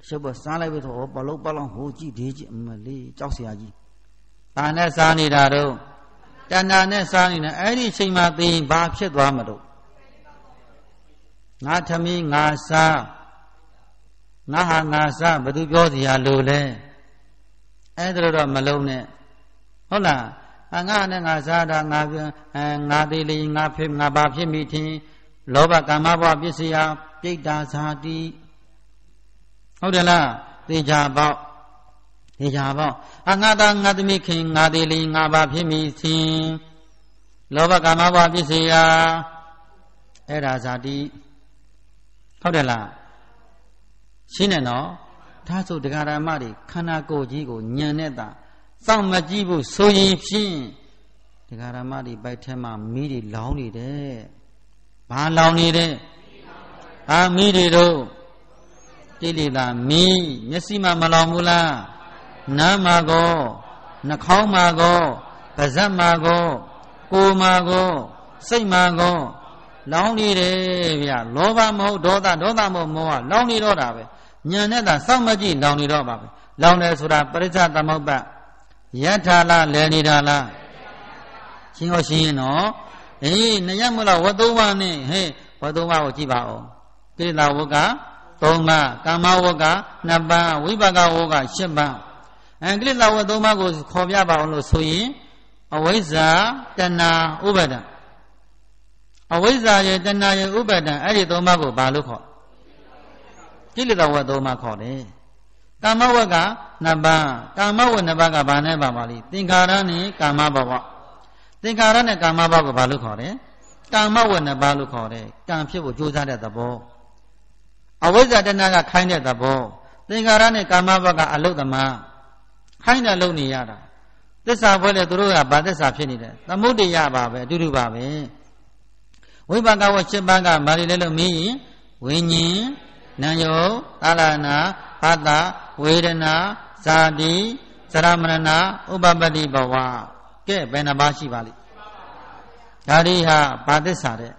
ရှုပ်ပေါ်စားလိုက်ပြီးတော့ဘလုံးပလောင်ဟိုကြည့်ဒီကြည့်အမလေးကြောက်စရာကြီးဒါနဲ့စားနေတာတော့တဏှာနဲ့စားနေတယ်အဲ့ဒီအချိန်မှာသိရင်ဘာဖြစ်သွားမလို့ငါသမီးငါစားငါဟာငါစားဘယ်သူပြောစရာလိုလဲအဲ့ဒါတော့မလုံးနဲ့ဟုတ်လားအငါနဲ့ငါစားတာငါအဲငါသေးလေးငါဖြစ်ငါဘာဖြစ်မိထင်လောဘကာမဘဝပစ္စယပြိတ္တာဇာတိဟုတ်တယ်လားသေချာပေါ့သေချာပေါ့အငါသာငါသမီးခင်ငါသေးလေးငါဘာဖြစ်မိသင်လောဘကာမဘဝပစ္စယအဲ့ဒါဇာတိဟုတ်တယ်လားရှင်းတယ်နော်ဒါဆိုဒကာရမတွေခန္ဓာကိုယ်ကြီးကိုညံနေတာစောင့်မကြည့်ဘူးဆိုရင်ဖြင့်ဒကာရမတွေဘိုက်ထဲမှာမီးတွေလောင်းနေတယ်ဘာလောင်းနေတဲ့အာမီးတွေတော့တိလိတာမီးမျက်စိမှမလောင်ဘူးလားနားမှာကောနှာခေါင်းမှာကောပါးစပ်မှာကောကိုယ်မှာကောစိတ်မှာကောလောင်းနေတယ်ဗျာလောဘမဟုတ်ဒေါသဒေါသမဟုတ်မောဟလောင်းနေတော့တာပဲညံနဲ့သာစောင့်မကြည့်လောင်းနေတော့ပါပဲလောင်းတယ်ဆိုတာပရိစ္ဆသမုပ္ပါယထာလားလဲနေတာလားရှင်းရောရှင်းရင်နော်အေးနှစ်ရက်မလို့ဝတ်သုံးပါးနဲ့ဟဲ့ဝတ်သုံးပါးကိုကြည့်ပါဦးကိလေသာဝတ်ကသုံးပါးကာမဝတ်ကနှစ်ပါးဝိပါကဝတ်ကရှစ်ပါးအဲကိလေသာဝတ်သုံးပါးကိုခေါ်ပြပါအောင်လို့ဆိုရင်အဝိဇ္ဇာတဏှာဥပါဒံအဝိဇ္ဇာရဲ့တဏှာရဲ့ဥပါဒံအဲ့ဒီသုံးပါးကိုဘာလို့ခေါ်ကိလေသာဝတ်သုံးပါးခေါ်တယ်ကာမဝတ်ကနှစ်ပါးကာမဝတ်နှစ်ပါးကဘာနဲ့ပါပါလိသင်္ခါရနဲ့ကာမဘဝသင်္ခါရနဲ့ကာမဘဝကိုဘာလို့ခေါ်တယ်ကာမဝတ်နှစ်ပါးလို့ခေါ်တယ်ကံဖြစ်ဖို့ကြိုးစားတဲ့သဘောအဝိဇ္ဇာတဏှာကခိုင်းတဲ့သဘောသင်္ခါရနဲ့ကာမဘဝကအလုတ်သမားခိုင်းတယ်လုပ်နေရတာသစ္စာဖွဲလေသူတို့ကဘာသစ္စာဖြစ်နေတယ်သမုဒိယပါပဲအတူတူပါပဲဝိပါကဝရှစ်ပါးကဘာတွေလဲလို့မေးရင်ဝိညာဉ်နာယုသာလနာဖတ်တာဝေဒနာဇာတိသရမရဏဥပပတ္တိဘဝကဲဘယ်နှပါးရှိပါလိမ့်ဒါဒီဟာဘာသစ္စာတဲ့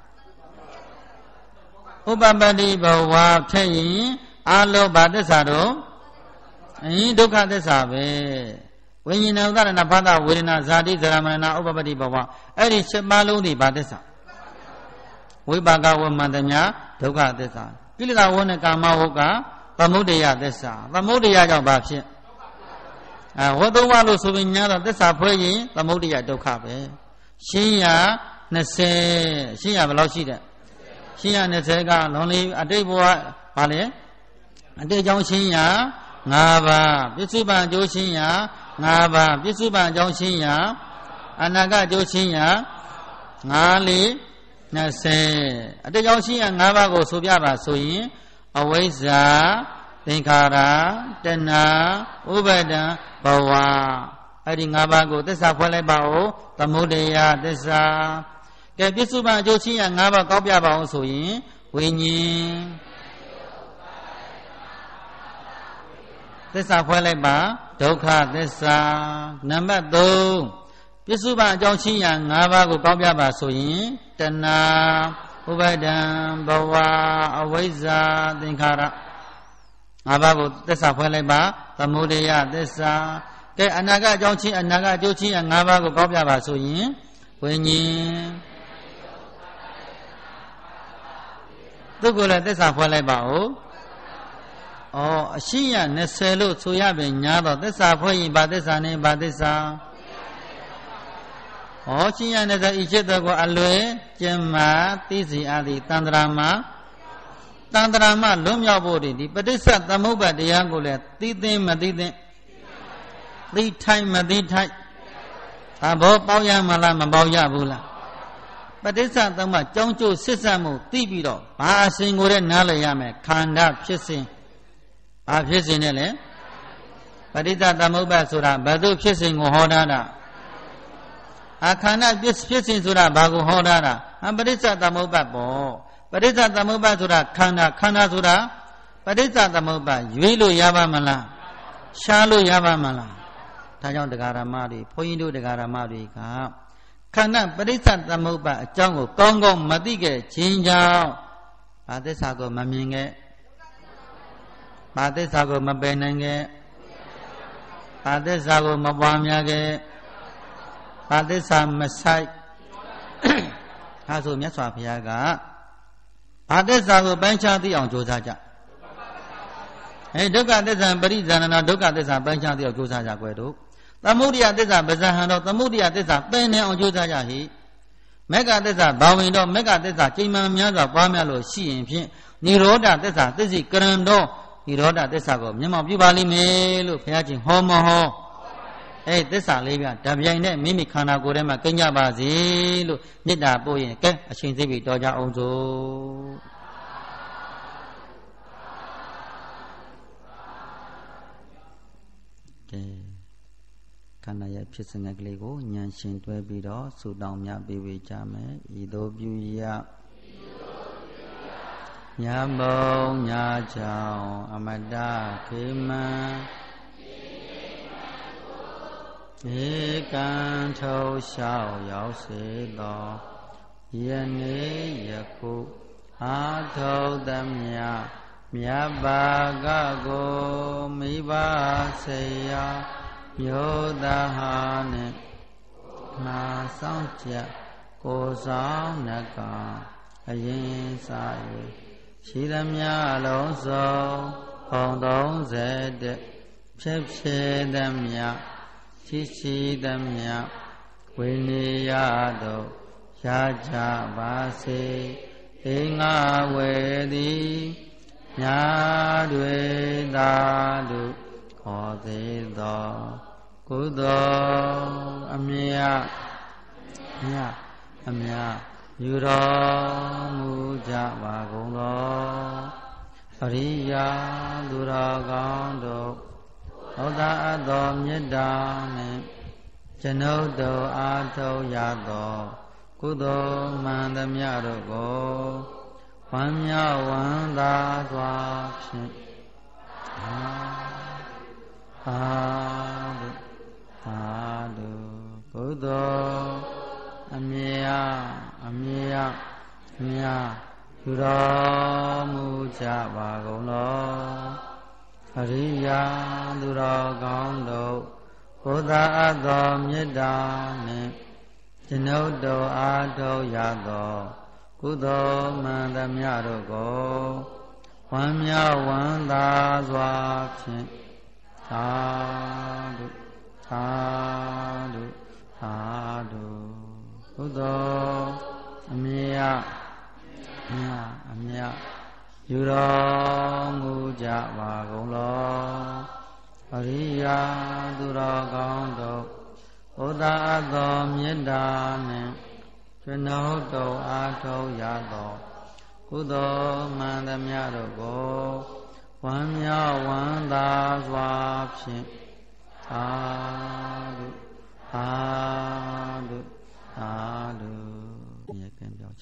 ဥပပတ္တိဘဝဖြစ်ရင်အလုံးဘာသစ္စာတော့အင်းဒုက္ခသစ္စာပဲဝိညာဉ်ဥဒရဏဖတ်တာဝေဒနာဇာတိသရမရဏဥပပတ္တိဘဝအဲ့ဒီရှစ်ပါးလုံးဒီဘာသစ္စာဝိပါကဝမန္တညာဒုက္ခသစ္စာကိလေသာဝနဲ့ကာမဝကသမုဒယသစ္စာသမုဒယကြောင့်ဘာဖြစ်အဲဝတ်သုံးပါလို့ဆိုပြီးညာတော့သစ္စာဖွဲရင်သမုဒယဒုက္ခပဲရှင်းရနှစ်ဆယ်ရှင်းရဘယ်လောက်ရှိတဲ့ရှင်းရနှစ်ဆယ်ကလုံးလေးအတိတ်ဘဝဘာလဲအတိတ်ကြောင့်ရှင်းရငါးပါးပစ္စုပန်အကျိုးရှင်းရငါးပါးပစ္စုပန်အကြောင်းရှင်းရအနာဂတ်အကျိုးရှင်းရငါးလေးနှစ်ဆယ်အတိတ်ကြောင့်ရှင်းရငါးပါးကိုဆိုပြပါဆိုရင်အဝိဇ္ဇာသင်္ခါရတဏှာဥပါဒံဘဝအဲ့ဒီငါးပါးကိုသစ္စာဖွဲ့လိုက်ပါဦးသမုဒယသစ္စာကဲပစ္စုပန်အကျိုးချင်းရငါးပါးကောက်ပြပါအောင်ဆိုရင်ဝိညာဉ်သစ္စာဖွဲ့လိုက်ပါဒုက္ခသစ္စာနံပါတ်သုံးပစ္စုပန်အကြောင်းချင်းရငါးပါးကိုကောက်ပြပါဆိုရင်တဏှာဥပါဒံဘဝအဝိဇ္ဇာသင်္ခါရငါးပါးကိုသစ္စာဖွဲ့လိုက်ပါသမုဒယသစ္စာကဲအနာဂတ်အကြောင်းချင်းအနာဂတ်အကျိုးချင်းငါးပါးကိုကောက်ပြပါဆိုရင်ဝိညာဉ်သူကိုယ်လည်းသစ္စာဖွဲ့လိုက်ပါဦးဩအရှင်းရနှစ်ဆယ်လို့ဆိုရပြီညာတော့သစ္စာဖွဲ့ရင်ဘာသစ္စာနဲ့ဘာသစ္စာဩရှင်းရနှစ်ဆယ်ဤချက်တော့အလွယ်ကျင်မာသိစီအသည်တန္တရာမှာတန္တရာမှာလွတ်မြောက်ဖို့ဒီပဋိစ္စသမုပ္ပါတရားကိုလည်းသိသိမသိသိသိထိုင်မသိထိုင်အဘောပေါက်ရမလားမပေါက်ရဘူးလားပဋိစ္စသမုပ္ပါကြောင်းကျိုးဆစ်ဆက်မှုသိပြီးတော့ဘာအစဉ်ကိုလည်းနားလည်ရမယ်ခန္ဓာဖြစ်စဉ်ဘာဖြစ်စဉ်နဲ့လဲပဋိစ္စသမုပ္ပါဆိုတာဘယ်သူဖြစ်စဉ်ကိုဟောထားတာအခန္ဓာဖြစ်ဖြစ်စဉ်ဆိုတာဘာကိုဟောထားတာအပဋိစ္စသမုပ္ပါပေါ့ပဋိစ္စသမုပ္ပါဆိုတာခန္ဓာခန္ဓာဆိုတာပဋိစ္စသမုပ္ပါရွေးလို့ရပါမလားရှားလို့ရပါမလားဒါကြောင့်တရားဓမ္မတွေဘုန်းကြီးတို့တရားဓမ္မတွေကခန္ဓာပဋိစ္စသမုပ္ပါအကြောင်းကိုကောင်းကောင်းမသိခဲ့ခြင်းကြောင့်ဘာသစ္စာကိုမမြင်ခဲ့ဘာသစ္စာကိုမပယ်နိုင်ခဲ့ဘာသစ္စာကိုမပွားများခဲ့ဘာသစ္စာမဆိုင်ဒါဆိုမြတ်စွာဘုရားကဘာသစ္စာကိုပိုင်းခြားသိအောင်ကြိုးစားကြအဲဒုက္ခသစ္စာပရိဇာဏနာဒုက္ခသစ္စာပိုင်းခြားသိအောင်ကြိုးစားကြကွယ်တို့သမုဒိယသစ္စာပဇဟံတော့သမုဒိယသစ္စာပင်နေအောင်ကြိုးစားကြဟိမေဃသစ္စာဘာဝင်တော့မေဃသစ္စာချိန်မှန်များစွာပွားများလို့ရှိရင်ဖြင့်និရောဓသစ္စာသစ္စိကရံတော့និရောဓသစ္စာကိုမျက်မှောက်ပြုပါလိမ့်မယ်လို့ဘုရားရှင်ဟောမဟောအဲသစ္စာလေးပြဓာပြိုင်နဲ့မိမိခန္ဓာကိုယ်ထဲမှာကိန်းကြပါစေလို့မေတ္တာပို့ရင်ကဲအရှင်စိတ်ပြီးတော်ကြအောင်စို့ကဲခန္ဓာရဲ့ဖြစ်စဉ်ကလေးကိုဉာဏ်ရှင်တွဲပြီးတော့ဆူတောင်းမြပေးဝေကြမယ်ဤသို့ပြုရညာမုံညာချောင်းအမတခေမံဧကံထုံလျှောက်ရောက်စေသောယနေ့ယခုအာထုံသမျှမြတ်ဘာကကိုမိဘဆေယမြို့သားဟာနဲ့မာဆောင်ချက်ကိုဆောင်နကအရင်စား၍ရှိသမျှလုံးစုံဘုံသုံးဆယ်တဖြစ်ဖြစ်သမျှရှိရှိသမျှဝိနည်းရတော့ရကြပါစေဧငါဝေသည်ညာတွေသာတို့ခေါ်သေးသောကုသိုလ်အမြတ်မြတ်အမြတ်ယူတော်မူကြပါကုန်သောအရိယာသူတော်ကောင်းတို့သောတာအပ်သောမေတ္တာနှင့်ကျွန်ုပ်တို့အားထုတ်ရသောကုသိုလ်မှန်သမျှတို့ကိုဝမ်းမြောက်ဝမ်းသာစွာဖြင့်အာအာတုအာတုကုသိုလ်အမြတ်အမြတ်အမြတ်ယူတော်မူကြပါကုန်သောအရိယာသူတော်ကောင်းတို့ဘုရားအပ်သောမေတ္တာနှင့်ကျွန်ုပ်တို့အားထုတ်ရသောကုသိုလ်မှန်သမျှတို့ကိုဝမ်းမြောက်ဝမ်းသာစွာဖြင့်သာဓုသာဓုသာဓုကုသိုလ်အမြတ်အမြတ်အမြတ်ယူတော်မူကြပါကုန်သောအရိယာသူတော်ကောင်းတို့ဘုရားအပ်သောမေတ္တာနှင့်ကျွန်ုပ်တို့အားထုတ်ရသောကုသိုလ်မှန်သမျှတို့ကိုဝမ်းမြောက်ဝမ်းသာစွာဖြင့်သာဓုသာ